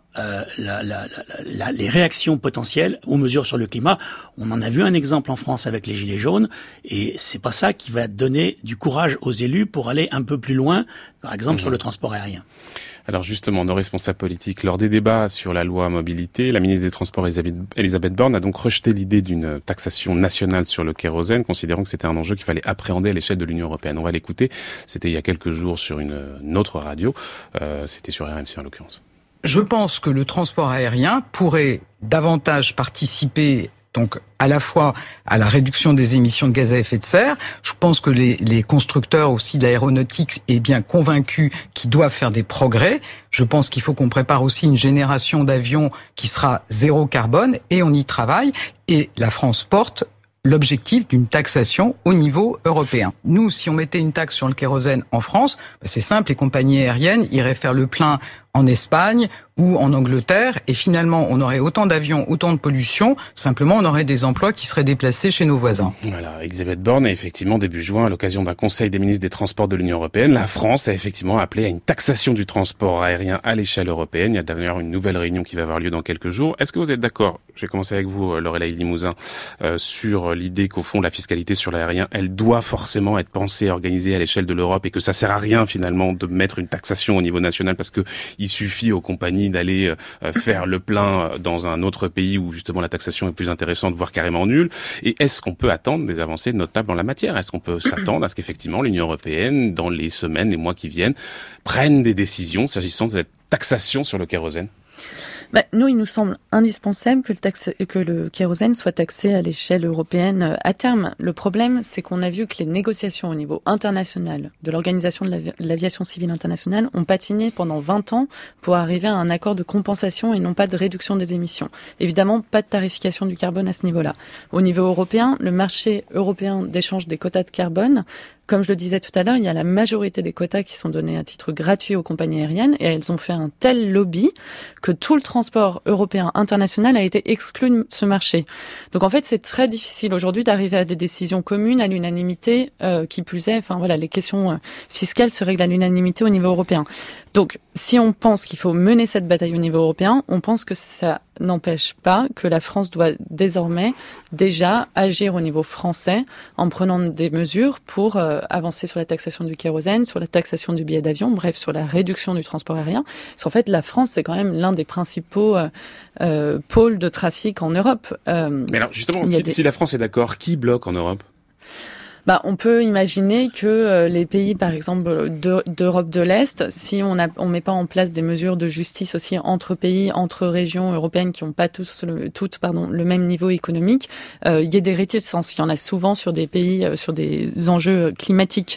les réactions potentielles aux mesures sur le climat. On en a vu un exemple en France avec les Gilets jaunes, et c'est pas ça qui va donner du courage aux élus pour aller un peu plus loin, par exemple sur le transport aérien. Alors justement, nos responsables politiques, lors des débats sur la loi mobilité, la ministre des Transports Elisabeth Borne a donc rejeté l'idée d'une taxation nationale sur le kérosène, considérant que c'était un enjeu qu'il fallait appréhender à l'échelle de l'Union européenne. On va l'écouter, c'était il y a quelques jours sur une autre radio, c'était sur RMC en l'occurrence. Je pense que le transport aérien pourrait davantage participer donc à la fois à la réduction des émissions de gaz à effet de serre. Je pense que les constructeurs aussi de l'aéronautique est bien convaincus qu'ils doivent faire des progrès. Je pense qu'il faut qu'on prépare aussi une génération d'avions qui sera zéro carbone, et on y travaille. Et la France porte l'objectif d'une taxation au niveau européen. Nous, si on mettait une taxe sur le kérosène en France, c'est simple, les compagnies aériennes iraient faire le plein en Espagne ou en Angleterre, et finalement on aurait autant d'avions, autant de pollution, simplement on aurait des emplois qui seraient déplacés chez nos voisins. Voilà, Elisabeth Borne, et effectivement début juin, à l'occasion d'un conseil des ministres des Transports de l'Union européenne, la France a effectivement appelé à une taxation du transport aérien à l'échelle européenne. Il y a d'ailleurs une nouvelle réunion qui va avoir lieu dans quelques jours. Est-ce que vous êtes d'accord, je vais commencer avec vous Lorelai Limousin, sur l'idée qu'au fond la fiscalité sur l'aérien, elle doit forcément être pensée et organisée à l'échelle de l'Europe, et que ça sert à rien finalement de mettre une taxation au niveau national, parce que il suffit aux compagnies d'aller faire le plein dans un autre pays où justement la taxation est plus intéressante, voire carrément nulle. Et est-ce qu'on peut attendre des avancées notables en la matière? Est-ce qu'on peut s'attendre à ce qu'effectivement l'Union européenne, dans les semaines, les mois qui viennent, prenne des décisions s'agissant de cette taxation sur le kérosène? Nous, il nous semble indispensable que le kérosène soit taxé à l'échelle européenne à terme. Le problème, c'est qu'on a vu que les négociations au niveau international de l'Organisation de l'aviation civile internationale ont patiné pendant 20 ans pour arriver à un accord de compensation et non pas de réduction des émissions. Évidemment, pas de tarification du carbone à ce niveau-là. Au niveau européen, le marché européen d'échange des quotas de carbone, comme je le disais tout à l'heure, il y a la majorité des quotas qui sont donnés à titre gratuit aux compagnies aériennes, et elles ont fait un tel lobby que tout le transport européen international a été exclu de ce marché. Donc en fait, c'est très difficile aujourd'hui d'arriver à des décisions communes à l'unanimité, qui plus est, les questions fiscales se règlent à l'unanimité au niveau européen. Donc, si on pense qu'il faut mener cette bataille au niveau européen, on pense que ça n'empêche pas que la France doit désormais déjà agir au niveau français en prenant des mesures pour avancer sur la taxation du kérosène, sur la taxation du billet d'avion, bref, sur la réduction du transport aérien. Parce qu'en fait, la France, c'est quand même l'un des principaux pôles de trafic en Europe. Mais alors, justement, si la France est d'accord, qui bloque en Europe ? On peut imaginer que les pays, par exemple, d'Europe de l'Est, si on met pas en place des mesures de justice aussi entre pays, entre régions européennes qui n'ont pas toutes le même niveau économique, il y a des réticences. Il y en a souvent sur des pays, sur des enjeux climatiques.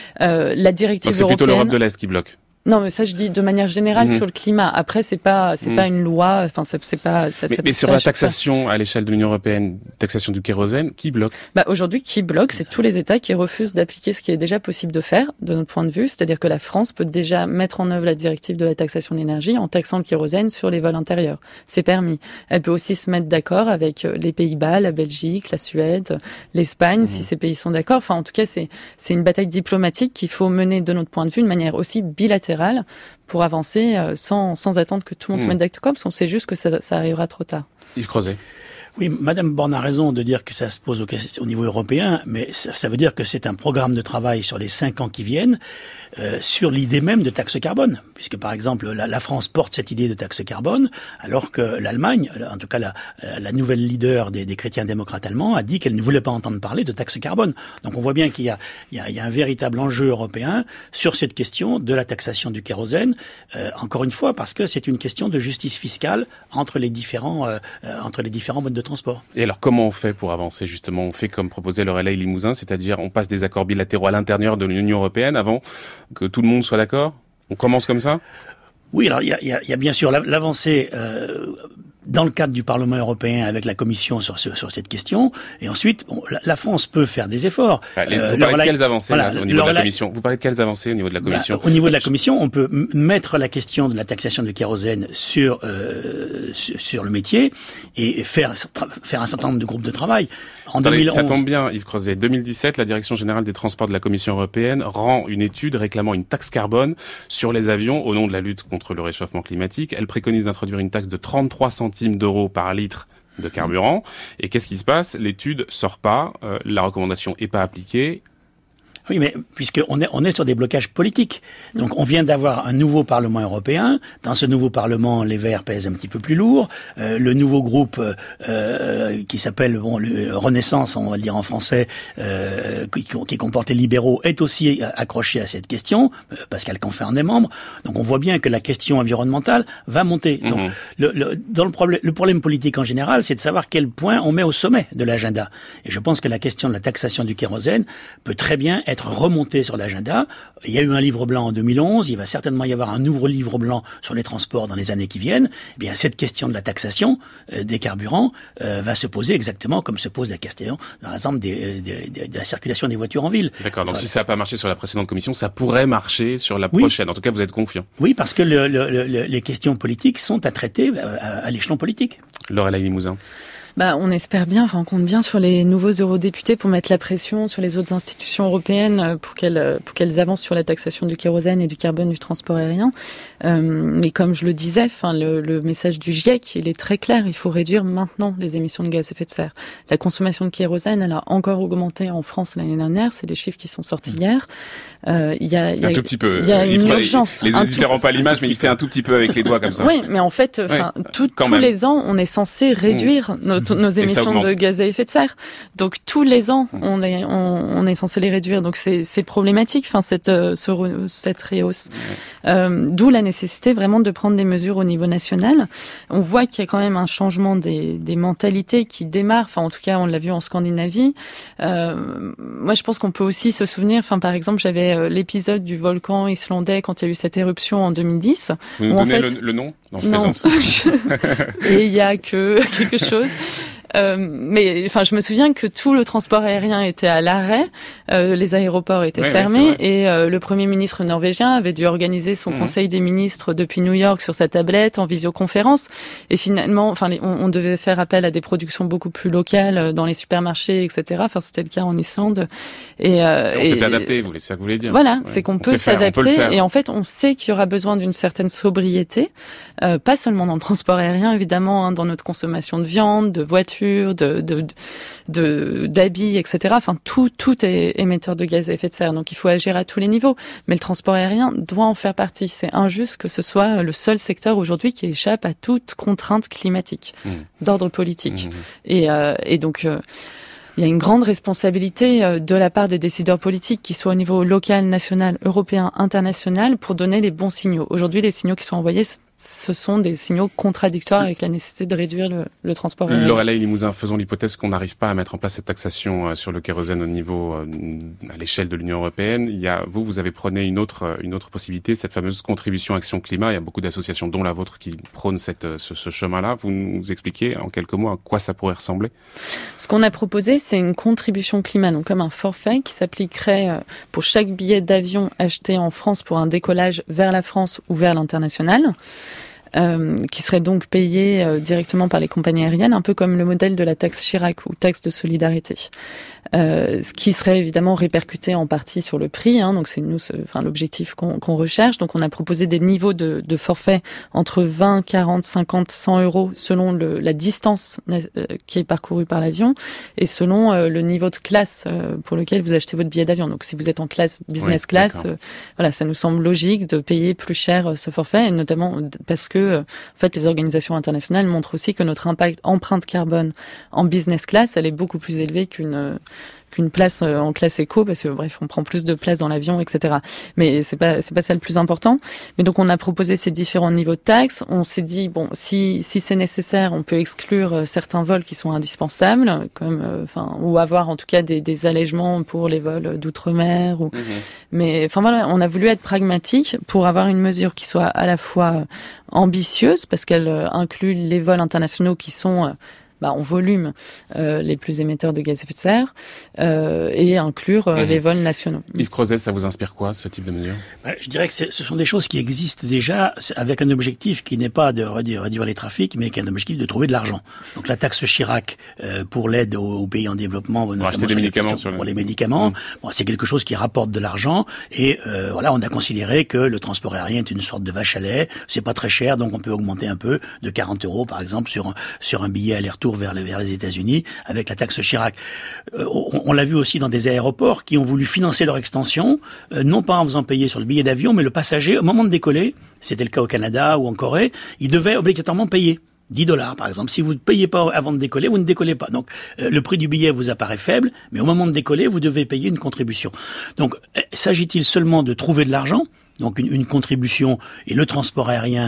La directive européenne. Donc c'est plutôt l'Europe de l'Est qui bloque. Non, mais ça, je dis de manière générale sur le climat. Après, c'est pas une loi. Enfin, c'est pas. Mais sur la taxation à l'échelle de l'Union européenne, taxation du kérosène, qui bloque ? Aujourd'hui, qui bloque, c'est tous les États qui refusent d'appliquer ce qui est déjà possible de faire, de notre point de vue. C'est-à-dire que la France peut déjà mettre en œuvre la directive de la taxation de l'énergie en taxant le kérosène sur les vols intérieurs. C'est permis. Elle peut aussi se mettre d'accord avec les Pays-Bas, la Belgique, la Suède, l'Espagne, si ces pays sont d'accord. Enfin, en tout cas, c'est une bataille diplomatique qu'il faut mener de notre point de vue de manière aussi bilatérale pour avancer sans attendre que tout le monde se mette d'accord, parce qu'on sait juste que ça arrivera trop tard. Yves Crozet. Oui, Madame Borne a raison de dire que ça se pose au niveau européen, mais ça veut dire que c'est un programme de travail sur les 5 ans qui viennent, sur l'idée même de taxe carbone. Puisque par exemple, la France porte cette idée de taxe carbone, alors que l'Allemagne, en tout cas la nouvelle leader des chrétiens démocrates allemands, a dit qu'elle ne voulait pas entendre parler de taxe carbone. Donc on voit bien qu'il y a un véritable enjeu européen sur cette question de la taxation du kérosène, encore une fois, parce que c'est une question de justice fiscale entre les différents modes de transport. Et alors comment on fait pour avancer justement ? On fait comme proposait Lorelai Limousin, c'est-à-dire on passe des accords bilatéraux à l'intérieur de l'Union européenne avant que tout le monde soit d'accord ? On commence comme ça ? Oui, alors il y a bien sûr l'avancée dans le cadre du Parlement européen avec la Commission sur cette question, et ensuite la France peut faire des efforts. Vous parlez de quelles avancées au niveau de la Commission ? Vous parlez de quelles avancées au niveau de la Commission ? Au niveau de la Commission, on peut mettre la question de la taxation du kérosène sur le métier et faire un certain nombre de groupes de travail. En 2011, ça tombe bien, Yves Crozet. 2017, la Direction générale des transports de la Commission européenne rend une étude réclamant une taxe carbone sur les avions au nom de la lutte contre le réchauffement climatique. Elle préconise d'introduire une taxe de 33 centimes d'euros par litre de carburant. Et qu'est-ce qui se passe ? L'étude sort pas, la recommandation est pas appliquée. Oui, mais puisqu'on est sur des blocages politiques. Donc on vient d'avoir un nouveau Parlement européen. Dans ce nouveau Parlement, les Verts pèsent un petit peu plus lourd. Le nouveau groupe qui s'appelle le Renaissance, on va le dire en français, qui comporte les libéraux, est aussi accroché à cette question. Pascal Canfin en est membre. Donc on voit bien que la question environnementale va monter. Donc le problème politique en général, c'est de savoir quel point on met au sommet de l'agenda. Et je pense que la question de la taxation du kérosène peut très bien être être remonté sur l'agenda. Il y a eu un livre blanc en 2011, il va certainement y avoir un nouveau livre blanc sur les transports dans les années qui viennent. Eh bien, cette question de la taxation des carburants va se poser exactement comme se pose la question, par exemple, de la circulation des voitures en ville. D'accord, donc si ça n'a pas marché sur la précédente commission, ça pourrait marcher sur la prochaine. En tout cas, vous êtes confiant. Oui, parce que les questions politiques sont à traiter à l'échelon politique. Lorelai Limousin. On espère bien, on compte bien sur les nouveaux eurodéputés pour mettre la pression sur les autres institutions européennes pour qu'elles avancent sur la taxation du kérosène et du carbone du transport aérien. Mais comme je le disais, le message du GIEC, il est très clair. Il faut réduire maintenant les émissions de gaz à effet de serre. La consommation de kérosène, elle a encore augmenté en France l'année dernière. C'est les chiffres qui sont sortis hier. Un tout petit peu. Il y a une urgence. Les éditeurs n'ont pas l'image, mais il fait un tout petit peu avec les doigts comme ça. Oui, mais en fait, tous les ans, on est censé réduire nos émissions de gaz à effet de serre. Donc tous les ans, on est censé les réduire. Donc c'est problématique. Cette rehausse. D'où la nécessité vraiment de prendre des mesures au niveau national. On voit qu'il y a quand même un changement des mentalités qui démarre. En tout cas, on l'a vu en Scandinavie. Moi, je pense qu'on peut aussi se souvenir. Par exemple, j'avais l'épisode du volcan islandais quand il y a eu cette éruption en 2010. Vous nous donnez le nom? Non. Et il y a que quelque chose. Mais je me souviens que tout le transport aérien était à l'arrêt, les aéroports étaient fermés et le Premier ministre norvégien avait dû organiser son conseil des ministres depuis New York sur sa tablette en visioconférence. Et finalement, on devait faire appel à des productions beaucoup plus locales dans les supermarchés, etc. C'était le cas en Islande. On s'est adapté, c'est ça que vous voulez dire. Voilà, c'est qu'on peut s'adapter et en fait, on sait qu'il y aura besoin d'une certaine sobriété, pas seulement dans le transport aérien, évidemment, dans notre consommation de viande, de voitures, d'habits, etc. Tout est émetteur de gaz à effet de serre. Donc, il faut agir à tous les niveaux. Mais le transport aérien doit en faire partie. C'est injuste que ce soit le seul secteur aujourd'hui qui échappe à toute contrainte climatique d'ordre politique. Et donc, il y a une grande responsabilité de la part des décideurs politiques, qu'ils soient au niveau local, national, européen, international, pour donner les bons signaux. Aujourd'hui, les signaux qui sont envoyés, ce sont des signaux contradictoires avec la nécessité de réduire le transport aérien. Lorelai Limousin, faisons l'hypothèse qu'on n'arrive pas à mettre en place cette taxation sur le kérosène au niveau, à l'échelle de l'Union européenne. Vous avez prôné une autre possibilité, cette fameuse contribution action climat. Il y a beaucoup d'associations, dont la vôtre, qui prônent ce chemin-là. Vous nous expliquez en quelques mots à quoi ça pourrait ressembler? Ce qu'on a proposé, c'est une contribution climat, donc comme un forfait qui s'appliquerait pour chaque billet d'avion acheté en France pour un décollage vers la France ou vers l'international. Qui serait donc payé directement par les compagnies aériennes, un peu comme le modèle de la taxe Chirac ou taxe de solidarité. Ce qui serait évidemment répercuté en partie sur le prix, donc c'est l'objectif qu'on recherche. Donc on a proposé des niveaux de forfait entre 20, 40, 50, 100 euros selon la distance qui est parcourue par l'avion et selon le niveau de classe pour lequel vous achetez votre billet d'avion. Donc si vous êtes en classe business class, ça nous semble logique de payer plus cher ce forfait, et notamment parce que les organisations internationales montrent aussi que notre empreinte carbone en business class, elle est beaucoup plus élevée qu'une place en classe éco, parce que on prend plus de place dans l'avion, etc. Mais c'est pas ça le plus important. Mais donc on a proposé ces différents niveaux de taxes. On s'est dit si c'est nécessaire, on peut exclure certains vols qui sont indispensables, comme ou avoir en tout cas des allègements pour les vols d'outre-mer. Mais on a voulu être pragmatique pour avoir une mesure qui soit à la fois ambitieuse, parce qu'elle inclut les vols internationaux qui sont en volume les plus émetteurs de gaz à effet de serre et inclure les vols nationaux. Yves Crozet, ça vous inspire quoi, ce type de mesure? Je dirais que ce sont des choses qui existent déjà avec un objectif qui n'est pas de réduire les trafics, mais qui est un objectif de trouver de l'argent. Donc la taxe Chirac pour l'aide aux pays en développement, pour acheter des médicaments pour les médicaments, c'est quelque chose qui rapporte de l'argent et on a considéré que le transport aérien est une sorte de vache à lait. C'est pas très cher, donc on peut augmenter un peu de 40 euros par exemple sur un billet aller-retour vers les États-Unis avec la taxe Chirac. On l'a vu aussi dans des aéroports qui ont voulu financer leur extension, non pas en faisant payer sur le billet d'avion, mais le passager, au moment de décoller, c'était le cas au Canada ou en Corée, il devait obligatoirement payer. $10 par exemple. Si vous ne payez pas avant de décoller, vous ne décollez pas. Donc le prix du billet vous apparaît faible, mais au moment de décoller, vous devez payer une contribution. Donc s'agit-il seulement de trouver de l'argent ? Donc une contribution, et le transport aérien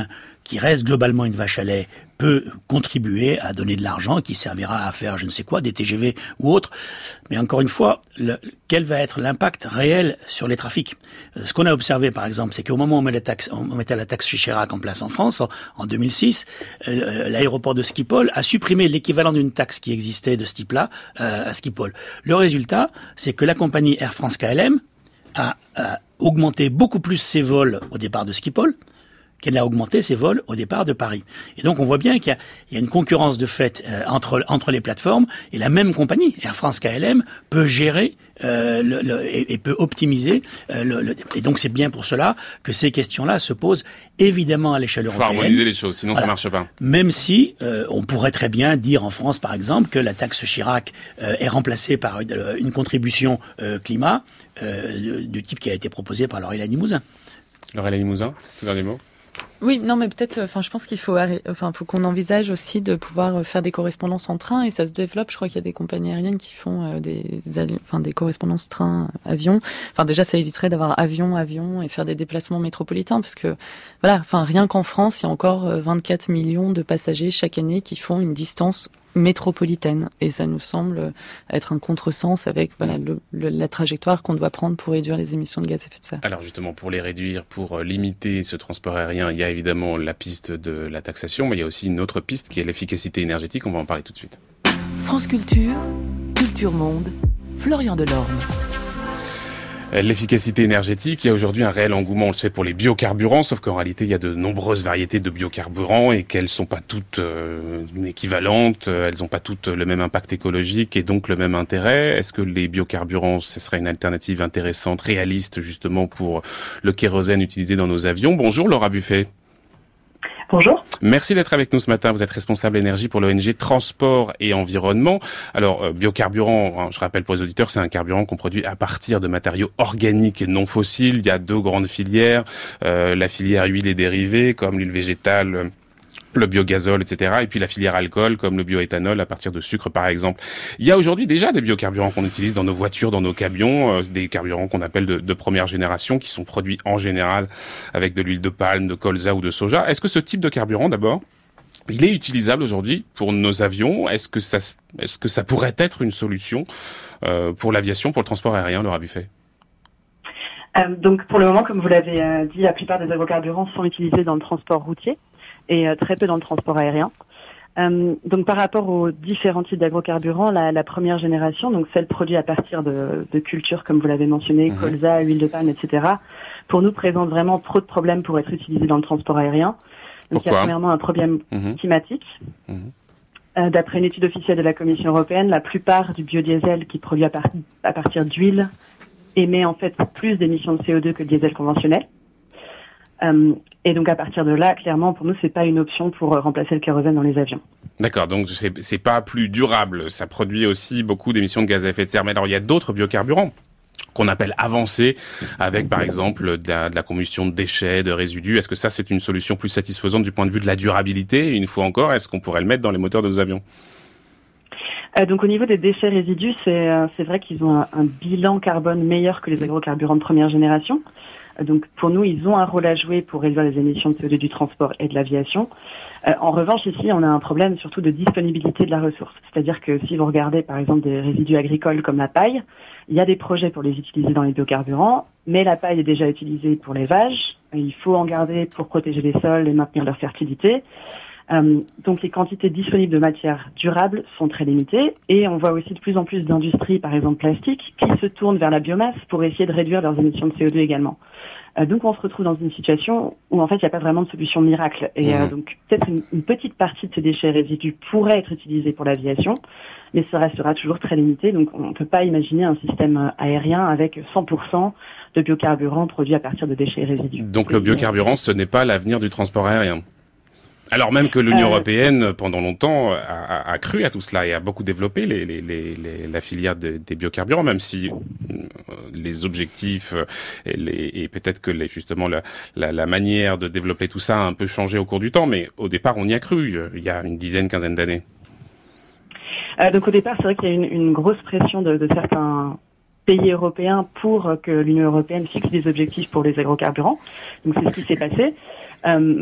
qui reste globalement une vache à lait, peut contribuer à donner de l'argent qui servira à faire je ne sais quoi, des TGV ou autres. Mais encore une fois, quel va être l'impact réel sur les trafics? Ce qu'on a observé par exemple, c'est qu'au moment où on mettait la taxe Chirac en place en France, en 2006, l'aéroport de Schiphol a supprimé l'équivalent d'une taxe qui existait de ce type-là à Schiphol. Le résultat, c'est que la compagnie Air France KLM a augmenté beaucoup plus ses vols au départ de Schiphol qu'elle a augmenté ses vols au départ de Paris. Et donc on voit bien qu'il y a une concurrence de fait entre les plateformes, et la même compagnie, Air France KLM, peut gérer et peut optimiser et donc c'est bien pour cela que ces questions-là se posent évidemment à l'échelle européenne. Il faut harmoniser les choses, sinon ça marche pas. Même si on pourrait très bien dire en France par exemple que la taxe Chirac est remplacée par une contribution climat du type qui a été proposée par Laurella Limousin. Laurella Limousin, dernier mot. Oui, non, mais peut-être, je pense qu'il faut qu'on envisage aussi de pouvoir faire des correspondances en train, et ça se développe. Je crois qu'il y a des compagnies aériennes qui font des correspondances train-avion. Déjà, ça éviterait d'avoir avion et faire des déplacements métropolitains, parce que, rien qu'en France, il y a encore 24 millions de passagers chaque année qui font une distance métropolitaine, et ça nous semble être un contresens avec la trajectoire qu'on doit prendre pour réduire les émissions de gaz à effet de serre. Alors justement, pour les réduire, pour limiter ce transport aérien, il y a évidemment la piste de la taxation, mais il y a aussi une autre piste qui est l'efficacité énergétique. On va en parler tout de suite. France Culture, Culture Monde, Florian Delorme. L'efficacité énergétique, il y a aujourd'hui un réel engouement, on le sait, pour les biocarburants, sauf qu'en réalité, il y a de nombreuses variétés de biocarburants et qu'elles sont pas toutes équivalentes, elles n'ont pas toutes le même impact écologique et donc le même intérêt. Est-ce que les biocarburants, ce serait une alternative intéressante, réaliste, justement, pour le kérosène utilisé dans nos avions? Bonjour Laura Buffet. Bonjour. Merci d'être avec nous ce matin. Vous êtes responsable énergie pour l'ONG Transport et Environnement. Alors, biocarburant, je rappelle pour les auditeurs, c'est un carburant qu'on produit à partir de matériaux organiques et non fossiles. Il y a deux grandes filières, la filière huile et dérivés, comme l'huile végétale, le biogazole, etc. Et puis la filière alcool, comme le bioéthanol à partir de sucre, par exemple. Il y a aujourd'hui déjà des biocarburants qu'on utilise dans nos voitures, dans nos camions, des carburants qu'on appelle de première génération, qui sont produits en général avec de l'huile de palme, de colza ou de soja. Est-ce que ce type de carburant, d'abord, il est utilisable aujourd'hui pour nos avions? Est-ce que ça pourrait être une solution pour l'aviation, pour le transport aérien, Laura Buffet? Donc pour le moment, comme vous l'avez dit, la plupart des agrocarburants sont utilisés dans le transport routier et très peu dans le transport aérien. Donc par rapport aux différents types d'agrocarburants, la première génération, donc celle produite à partir de cultures comme vous l'avez mentionné, colza, huile de palme, etc., pour nous présente vraiment trop de problèmes pour être utilisée dans le transport aérien. Donc Pourquoi? Il y a premièrement un problème climatique. D'après une étude officielle de la Commission européenne, la plupart du biodiesel qui est produit à partir d'huile émet en fait plus d'émissions de CO2 que le diesel conventionnel. Et donc à partir de là, clairement, pour nous, c'est pas une option pour remplacer le kérosène dans les avions. D'accord, donc c'est pas plus durable. Ça produit aussi beaucoup d'émissions de gaz à effet de serre. Mais alors, il y a d'autres biocarburants qu'on appelle avancés, avec par exemple de la combustion de déchets, de résidus. Est-ce que ça, c'est une solution plus satisfaisante du point de vue de la durabilité? Et une fois encore, est-ce qu'on pourrait le mettre dans les moteurs de nos avions? Donc au niveau des déchets résidus, c'est vrai qu'ils ont un bilan carbone meilleur que les agrocarburants de première génération. Donc pour nous, ils ont un rôle à jouer pour réduire les émissions de CO2 du transport et de l'aviation. En revanche, ici, on a un problème surtout de disponibilité de la ressource. C'est-à-dire que si vous regardez par exemple des résidus agricoles comme la paille, il y a des projets pour les utiliser dans les biocarburants, mais la paille est déjà utilisée pour l'élevage. Il faut en garder pour protéger les sols et maintenir leur fertilité. Donc les quantités disponibles de matières durables sont très limitées et on voit aussi de plus en plus d'industries, par exemple plastiques, qui se tournent vers la biomasse pour essayer de réduire leurs émissions de CO2 également. Donc on se retrouve dans une situation où en fait il n'y a pas vraiment de solution miracle et donc peut-être une petite partie de ces déchets résidus pourrait être utilisée pour l'aviation, mais ça restera toujours très limité. Donc on ne peut pas imaginer un système aérien avec 100% de biocarburants produits à partir de déchets résidus. Donc le biocarburant, ce n'est pas l'avenir du transport aérien? Alors même que l'Union européenne, pendant longtemps, a cru à tout cela et a beaucoup développé la filière des biocarburants, même si les objectifs et peut-être que justement la manière de développer tout ça a un peu changé au cours du temps, mais au départ on y a cru il y a une quinzaine d'années. Donc au départ, c'est vrai qu'il y a une grosse pression de certains pays européens pour que l'Union européenne fixe des objectifs pour les agrocarburants. Donc c'est ce qui s'est passé.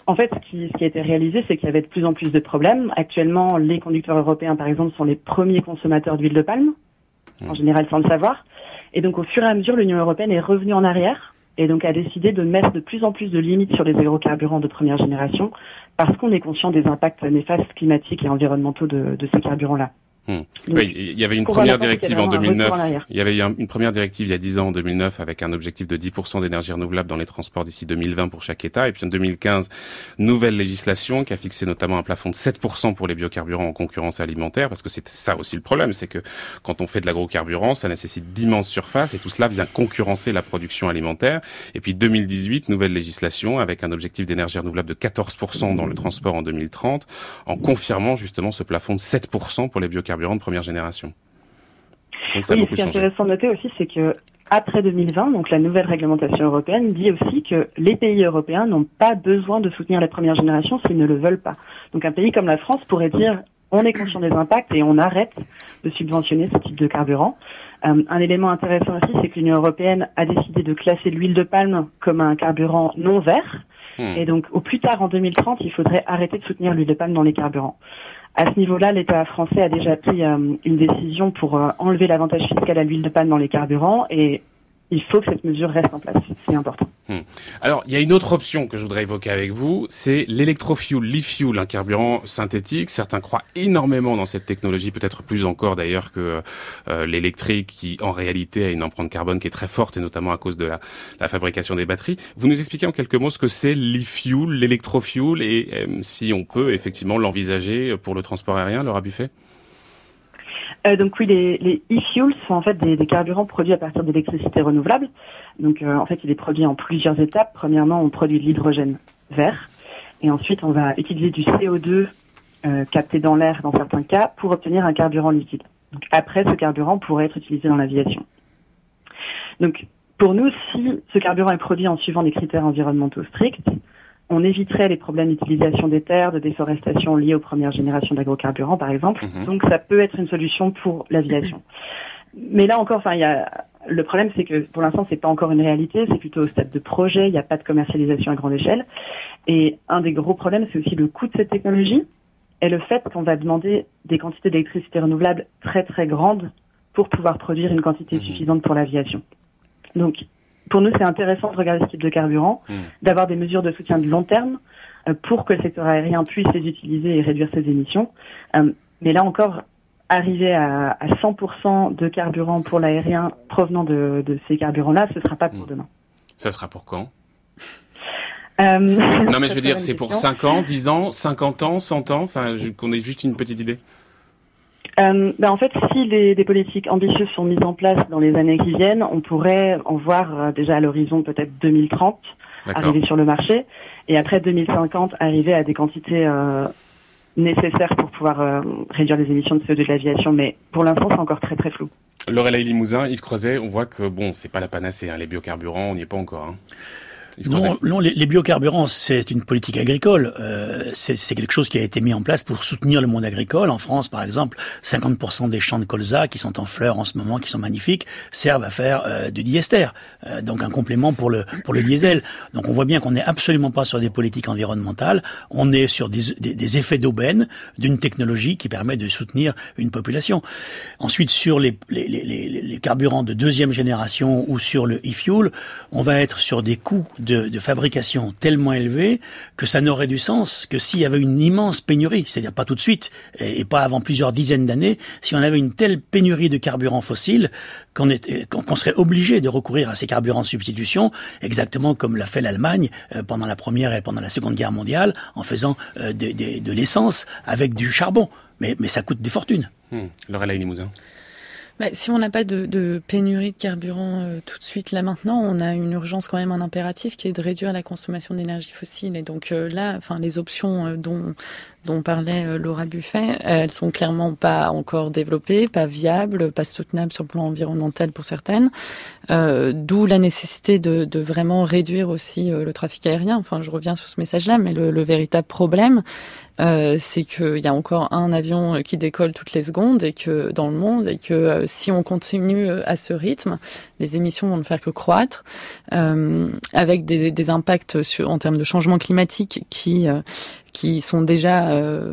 En fait, ce qui a été réalisé, c'est qu'il y avait de plus en plus de problèmes. Actuellement, les conducteurs européens, par exemple, sont les premiers consommateurs d'huile de palme, en général sans le savoir. Et donc, au fur et à mesure, l'Union européenne est revenue en arrière et donc a décidé de mettre de plus en plus de limites sur les agrocarburants de première génération parce qu'on est conscient des impacts néfastes climatiques et environnementaux de ces carburants-là. Oui, il y avait une première directive en 2009. Il y avait une première directive il y a 10 ans, en 2009, avec un objectif de 10% d'énergie renouvelable dans les transports d'ici 2020 pour chaque État. Et puis en 2015, nouvelle législation qui a fixé notamment un plafond de 7% pour les biocarburants en concurrence alimentaire, parce que c'est ça aussi le problème, c'est que quand on fait de l'agrocarburant, ça nécessite d'immenses surfaces et tout cela vient concurrencer la production alimentaire. Et puis 2018, nouvelle législation avec un objectif d'énergie renouvelable de 14% dans le transport en 2030, en confirmant justement ce plafond de 7% pour les biocarburants de première génération. Donc ça a beaucoup changé. Ce qui est intéressant de noter aussi, c'est que après 2020, donc la nouvelle réglementation européenne dit aussi que les pays européens n'ont pas besoin de soutenir la première génération s'ils ne le veulent pas. Donc un pays comme la France pourrait dire on est conscient des impacts et on arrête de subventionner ce type de carburant. Un élément intéressant aussi, c'est que l'Union européenne a décidé de classer l'huile de palme comme un carburant non vert. Et donc au plus tard en 2030, il faudrait arrêter de soutenir l'huile de palme dans les carburants. À ce niveau-là, l'État français a déjà pris une décision pour enlever l'avantage fiscal à l'huile de palme dans les carburants et il faut que cette mesure reste en place. C'est important. Alors, il y a une autre option que je voudrais évoquer avec vous, c'est l'électrofuel, l'e-fuel, un carburant synthétique. Certains croient énormément dans cette technologie, peut-être plus encore d'ailleurs que l'électrique qui, en réalité, a une empreinte carbone qui est très forte et notamment à cause de la fabrication des batteries. Vous nous expliquez en quelques mots ce que c'est l'e-fuel, l'électrofuel et si on peut effectivement l'envisager pour le transport aérien, Laura Buffet? Donc oui, les e-fuels sont en fait des carburants produits à partir d'électricité renouvelable. Donc en fait, il est produit en plusieurs étapes. Premièrement, on produit de l'hydrogène vert et ensuite on va utiliser du CO2 capté dans l'air dans certains cas pour obtenir un carburant liquide. Donc après, ce carburant pourrait être utilisé dans l'aviation. Donc pour nous, si ce carburant est produit en suivant des critères environnementaux stricts, on éviterait les problèmes d'utilisation des terres, de déforestation liés aux premières générations d'agrocarburants, par exemple. Donc, ça peut être une solution pour l'aviation. Mais là encore, le problème, c'est que pour l'instant, c'est pas encore une réalité. C'est plutôt au stade de projet. Il n'y a pas de commercialisation à grande échelle. Et un des gros problèmes, c'est aussi le coût de cette technologie et le fait qu'on va demander des quantités d'électricité renouvelable très, très grandes pour pouvoir produire une quantité suffisante pour l'aviation. Donc, pour nous, c'est intéressant de regarder ce type de carburant, d'avoir des mesures de soutien de long terme pour que le secteur aérien puisse les utiliser et réduire ses émissions. Mais là encore, arriver à 100% de carburant pour l'aérien provenant de ces carburants-là, ce ne sera pas pour demain. Ça sera pour quand? Non, mais je veux dire, c'est pour 5 ans, 10 ans, 50 ans, 100 ans, enfin, qu'on ait juste une petite idée. En fait, si des politiques ambitieuses sont mises en place dans les années qui viennent, on pourrait en voir déjà à l'horizon peut-être 2030 arriver sur le marché et après 2050 arriver à des quantités nécessaires pour pouvoir réduire les émissions de CO2 de l'aviation. Mais pour l'instant, c'est encore très très flou. Lorelai Limousin, Yves Crozet, on voit que c'est pas la panacée, les biocarburants, on n'y est pas encore. Non, les biocarburants, c'est une politique agricole. C'est quelque chose qui a été mis en place pour soutenir le monde agricole. En France, par exemple, 50% des champs de colza qui sont en fleurs en ce moment, qui sont magnifiques, servent à faire du diester, donc un complément pour le diesel. Donc on voit bien qu'on n'est absolument pas sur des politiques environnementales. On est sur des effets d'aubaine d'une technologie qui permet de soutenir une population. Ensuite, sur les carburants de deuxième génération ou sur le e-fuel, on va être sur des coûts de fabrication tellement élevés que ça n'aurait du sens que s'il y avait une immense pénurie, c'est-à-dire pas tout de suite et pas avant plusieurs dizaines d'années, si on avait une telle pénurie de carburants fossiles qu'on serait obligé de recourir à ces carburants de substitution, exactement comme l'a fait l'Allemagne pendant la Première et pendant la Seconde Guerre mondiale, en faisant de l'essence avec du charbon. Mais ça coûte des fortunes. Lorelai Limousin. Si on n'a pas de pénurie de carburant tout de suite, là maintenant, on a une urgence quand même, un impératif qui est de réduire la consommation d'énergie fossile. Et donc là, les options dont parlait Laura Buffet, elles sont clairement pas encore développées, pas viables, pas soutenables sur le plan environnemental pour certaines. D'où la nécessité de vraiment réduire aussi le trafic aérien. Enfin, je reviens sur ce message-là, mais le véritable problème, c'est qu'il y a encore un avion qui décolle toutes les secondes et que dans le monde, et que si on continue à ce rythme, les émissions vont ne faire que croître, avec des impacts en termes de changement climatique qui sont déjà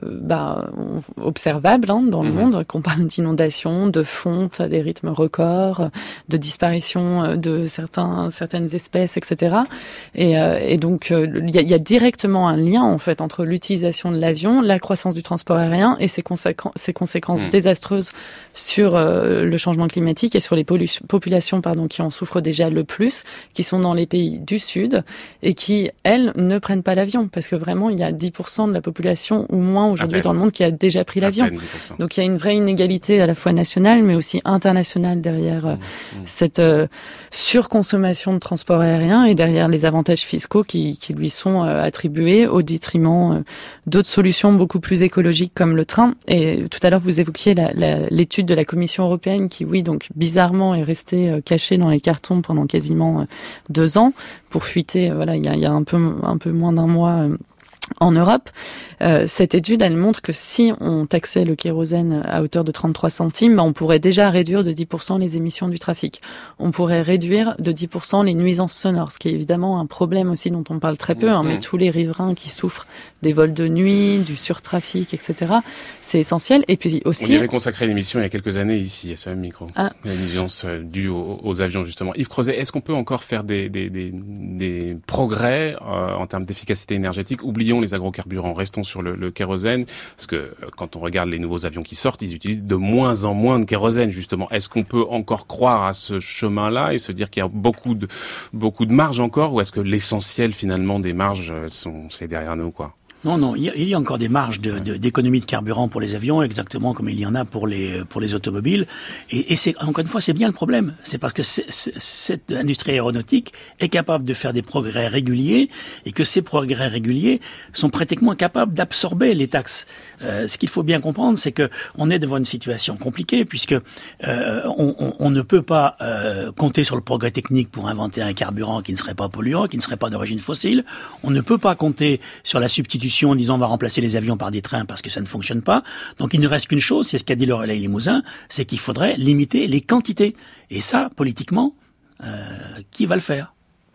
observables dans le monde, qu'on parle d'inondations, de fonte à des rythmes records, de disparition de certaines espèces, etc. Et donc il y a directement un lien en fait entre l'utilisation de l'avion, la croissance du transport aérien et ses conséquences désastreuses sur le changement climatique et sur les populations qui en souffrent déjà le plus, qui sont dans les pays du Sud et qui, elles, ne prennent pas l'avion parce que vraiment il y a 10% de la population ou moins aujourd'hui dans le monde qui a déjà pris l'avion. Donc il y a une vraie inégalité à la fois nationale mais aussi internationale derrière cette surconsommation de transport aérien et derrière les avantages fiscaux qui lui sont attribués au détriment d'autres solutions beaucoup plus écologiques comme le train. Et tout à l'heure vous évoquiez l'étude de la Commission européenne qui, oui, donc bizarrement est restée cachée dans les cartons pendant quasiment 2 ans pour fuiter. Voilà, il y a un peu moins d'un mois. En Europe, cette étude, elle montre que si on taxait le kérosène à hauteur de 33 centimes, on pourrait déjà réduire de 10% les émissions du trafic. On pourrait réduire de 10% les nuisances sonores, ce qui est évidemment un problème aussi dont on parle très peu, mais tous les riverains qui souffrent des vols de nuit, du surtrafic, etc., c'est essentiel. Et puis aussi... On y avait consacré une émission il y a quelques années ici, à ce même micro. La nuisance due aux avions, justement. Yves Crozet, est-ce qu'on peut encore faire des progrès en termes d'efficacité énergétique? Oublions les agrocarburants, restons sur le kérosène, parce que quand on regarde les nouveaux avions qui sortent, ils utilisent de moins en moins de kérosène, justement. Est-ce qu'on peut encore croire à ce chemin-là et se dire qu'il y a beaucoup de marge encore, ou est-ce que l'essentiel, finalement, des marges, c'est derrière nous, quoi? Non, il y a encore des marges d'économie de carburant pour les avions, exactement comme il y en a pour les automobiles. Et c'est, encore une fois, c'est bien le problème. C'est parce que cette industrie aéronautique est capable de faire des progrès réguliers et que ces progrès réguliers sont pratiquement capables d'absorber les taxes. Ce qu'il faut bien comprendre, c'est que on est devant une situation compliquée puisque on ne peut pas compter sur le progrès technique pour inventer un carburant qui ne serait pas polluant, qui ne serait pas d'origine fossile. On ne peut pas compter sur la substitution en disant on va remplacer les avions par des trains parce que ça ne fonctionne pas. Donc il ne reste qu'une chose, c'est ce qu'a dit Lorelei Limousin, c'est qu'il faudrait limiter les quantités. Et ça, politiquement, qui va le faire ?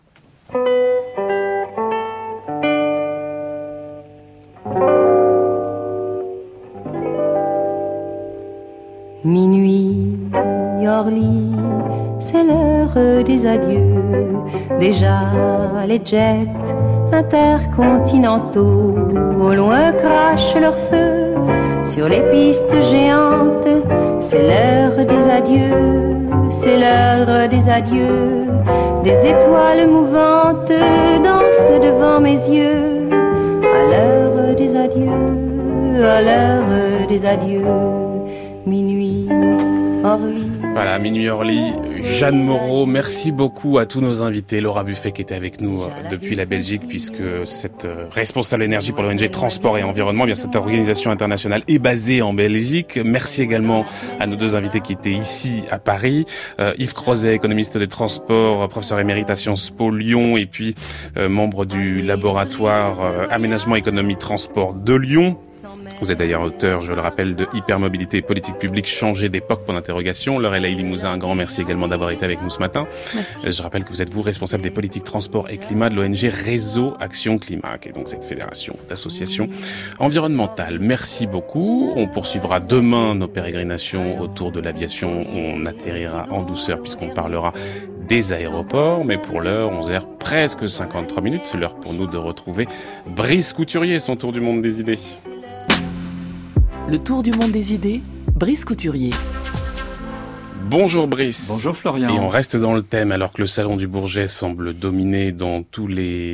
Minuit, Orly, c'est l'heure des adieux. Déjà les jets intercontinentaux au loin crachent leur feu sur les pistes géantes. C'est l'heure des adieux, c'est l'heure des adieux. Des étoiles mouvantes dansent devant mes yeux. À l'heure des adieux, à l'heure des adieux. Minuit, Orly. Voilà, Minuit Orly, Jeanne Moreau, merci beaucoup à tous nos invités. Laura Buffet qui était avec nous depuis la Belgique, puisque cette responsable énergie pour l'ONG Transport et Environnement, bien cette organisation internationale est basée en Belgique. Merci également à nos deux invités qui étaient ici à Paris. Yves Crozet, économiste des transports, professeur émérite à Sciences Po Lyon et puis membre du laboratoire Aménagement, Économie, Transport de Lyon. Vous êtes d'ailleurs auteur, je le rappelle, de Hypermobilité et politique publique, changer d'époque, point d'interrogation. Lorelei Limousin, un grand merci également d'avoir été avec nous ce matin. Merci. Je rappelle que vous êtes vous responsable des politiques transport et climat de l'ONG Réseau Action Climat, qui est donc cette fédération d'associations environnementales. Merci beaucoup. On poursuivra demain nos pérégrinations autour de l'aviation. On atterrira en douceur puisqu'on parlera des aéroports, mais pour l'heure, 11h, presque 53 minutes. C'est l'heure pour nous de retrouver Brice Couturier, son tour du monde des idées. Le tour du monde des idées, Brice Couturier. Bonjour Brice. Bonjour Florian. Et on reste dans le thème alors que le Salon du Bourget semble dominé comme tous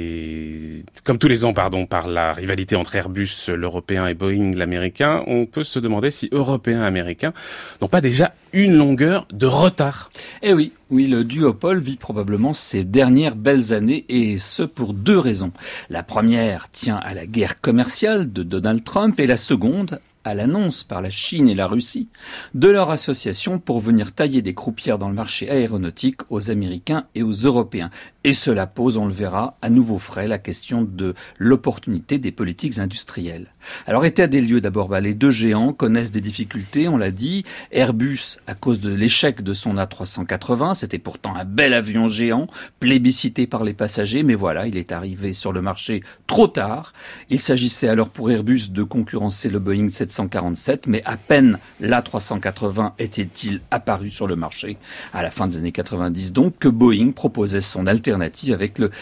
les ans, par la rivalité entre Airbus, l'européen, et Boeing, l'américain. On peut se demander si Européens et Américains n'ont pas déjà une longueur de retard. Eh oui, le duopole vit probablement ses dernières belles années et ce pour deux raisons. La première tient à la guerre commerciale de Donald Trump et la seconde à l'annonce par la Chine et la Russie de leur association pour venir tailler des croupières dans le marché aéronautique aux Américains et aux Européens. Et cela pose, on le verra, à nouveau frais la question de l'opportunité des politiques industrielles. Alors, état des lieux d'abord, les deux géants connaissent des difficultés, on l'a dit. Airbus, à cause de l'échec de son A380, c'était pourtant un bel avion géant, plébiscité par les passagers, mais voilà, il est arrivé sur le marché trop tard. Il s'agissait alors pour Airbus de concurrencer le Boeing 747, mais à peine l'A380 était-il apparu sur le marché, à la fin des années 90 donc, que Boeing proposait son alternative avec le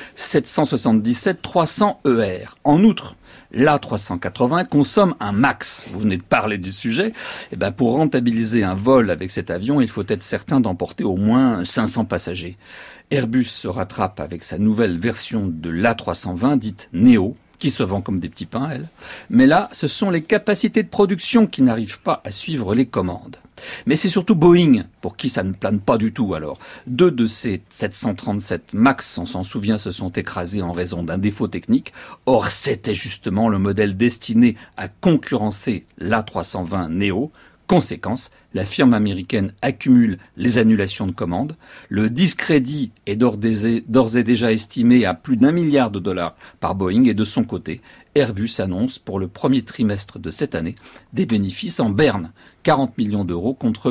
777-300ER. En outre, l'A380 consomme un max. Vous venez de parler du sujet. Pour rentabiliser un vol avec cet avion, il faut être certain d'emporter au moins 500 passagers. Airbus se rattrape avec sa nouvelle version de l'A320, dite Neo, qui se vend comme des petits pains, elle. Mais là, ce sont les capacités de production qui n'arrivent pas à suivre les commandes. Mais c'est surtout Boeing, pour qui ça ne plane pas du tout alors. 2 de ces 737 MAX, on s'en souvient, se sont écrasés en raison d'un défaut technique. Or, c'était justement le modèle destiné à concurrencer l'A320 Neo. Conséquence, la firme américaine accumule les annulations de commandes. Le discrédit est d'ores et déjà estimé à plus d'1 milliard de dollars par Boeing. Et de son côté, Airbus annonce pour le premier trimestre de cette année des bénéfices en berne. 40 millions d'euros contre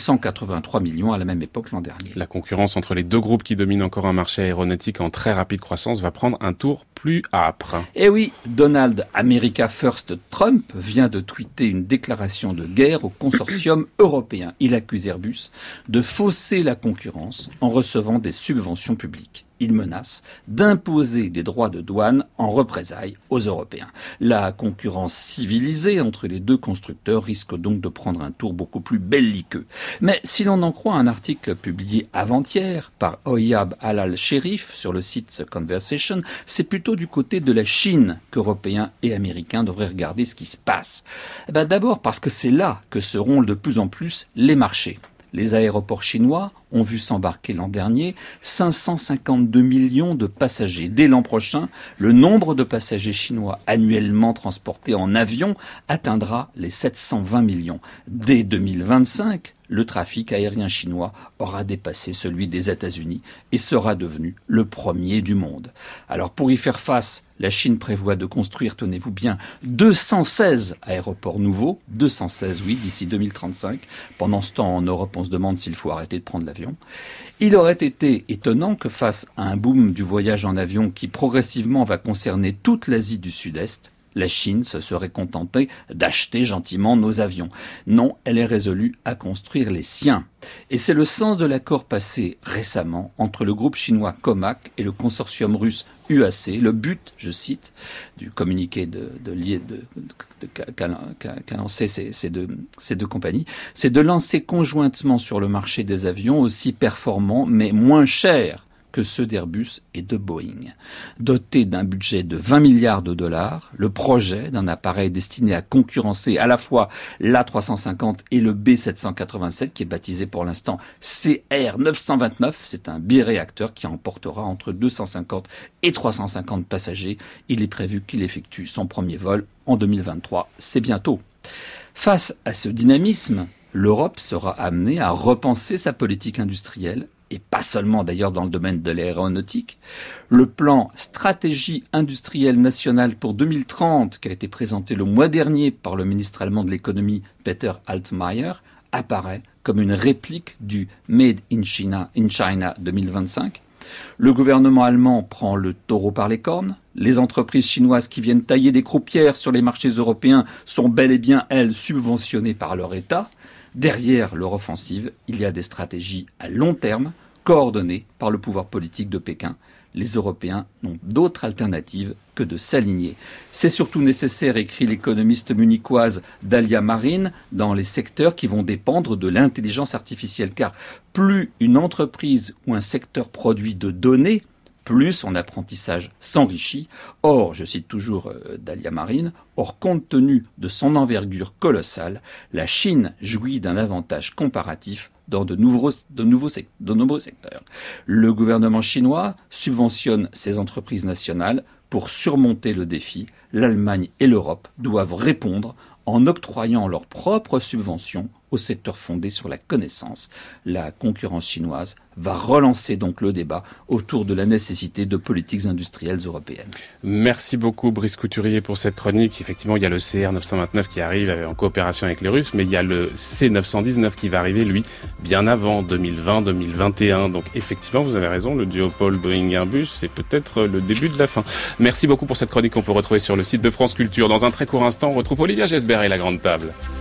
283 millions à la même époque l'an dernier. La concurrence entre les deux groupes qui dominent encore un marché aéronautique en très rapide croissance va prendre un tour plus âpre. Et oui, Donald America First Trump vient de tweeter une déclaration de guerre au consortium européen. Il accuse Airbus de fausser la concurrence en recevant des subventions publiques. Il menace d'imposer des droits de douane en représailles aux Européens. La concurrence civilisée entre les deux constructeurs risque donc de prendre un tour beaucoup plus belliqueux. Mais si l'on en croit un article publié avant-hier par Oyab Al-Sherif sur le site The Conversation, c'est plutôt du côté de la Chine qu'Européens et Américains devraient regarder ce qui se passe. D'abord parce que c'est là que seront de plus en plus les marchés. Les aéroports chinois ont vu s'embarquer l'an dernier 552 millions de passagers. Dès l'an prochain, le nombre de passagers chinois annuellement transportés en avion atteindra les 720 millions. Dès 2025, le trafic aérien chinois aura dépassé celui des États-Unis et sera devenu le premier du monde. Alors pour y faire face, la Chine prévoit de construire, tenez-vous bien, 216 aéroports nouveaux, 216 oui, d'ici 2035. Pendant ce temps, en Europe, on se demande s'il faut arrêter de prendre l'avion. Il aurait été étonnant que face à un boom du voyage en avion qui progressivement va concerner toute l'Asie du Sud-Est, la Chine se serait contentée d'acheter gentiment nos avions. Non, elle est résolue à construire les siens. Et c'est le sens de l'accord passé récemment entre le groupe chinois Comac et le consortium russe UAC. Le but, je cite, du communiqué qu'a lancé ces deux compagnies, c'est de lancer conjointement sur le marché des avions aussi performants mais moins chers que ceux d'Airbus et de Boeing. Doté d'un budget de 20 milliards de dollars, le projet d'un appareil destiné à concurrencer à la fois l'A350 et le B787, qui est baptisé pour l'instant CR929, c'est un biréacteur qui emportera entre 250 et 350 passagers. Il est prévu qu'il effectue son premier vol en 2023. C'est bientôt. Face à ce dynamisme, l'Europe sera amenée à repenser sa politique industrielle, et pas seulement d'ailleurs dans le domaine de l'aéronautique. Le plan Stratégie industrielle nationale pour 2030, qui a été présenté le mois dernier par le ministre allemand de l'économie Peter Altmaier, apparaît comme une réplique du Made in China 2025. Le gouvernement allemand prend le taureau par les cornes. Les entreprises chinoises qui viennent tailler des croupières sur les marchés européens sont bel et bien, elles, subventionnées par leur État. Derrière leur offensive, il y a des stratégies à long terme, coordonnées par le pouvoir politique de Pékin. les Européens n'ont d'autre alternative que de s'aligner. C'est surtout nécessaire, écrit l'économiste munichoise Dalia Marin, dans les secteurs qui vont dépendre de l'intelligence artificielle. Car plus une entreprise ou un secteur produit de données, plus son apprentissage s'enrichit. Or, je cite toujours Dalia Marin, compte tenu de son envergure colossale, la Chine jouit d'un avantage comparatif dans de nombreux secteurs. Le gouvernement chinois subventionne ses entreprises nationales. Pour surmonter le défi, l'Allemagne et l'Europe doivent répondre en octroyant leurs propres subventions au secteur fondé sur la connaissance. La concurrence chinoise va relancer donc le débat autour de la nécessité de politiques industrielles européennes. Merci beaucoup Brice Couturier pour cette chronique. Effectivement, il y a le CR 929 qui arrive en coopération avec les Russes, mais il y a le C919 qui va arriver, lui, bien avant 2020-2021. Donc effectivement, vous avez raison, le duopole Boeing-Airbus, c'est peut-être le début de la fin. Merci beaucoup pour cette chronique qu'on peut retrouver sur le site de France Culture. Dans un très court instant, on retrouve Olivia Gesbert et la Grande Table.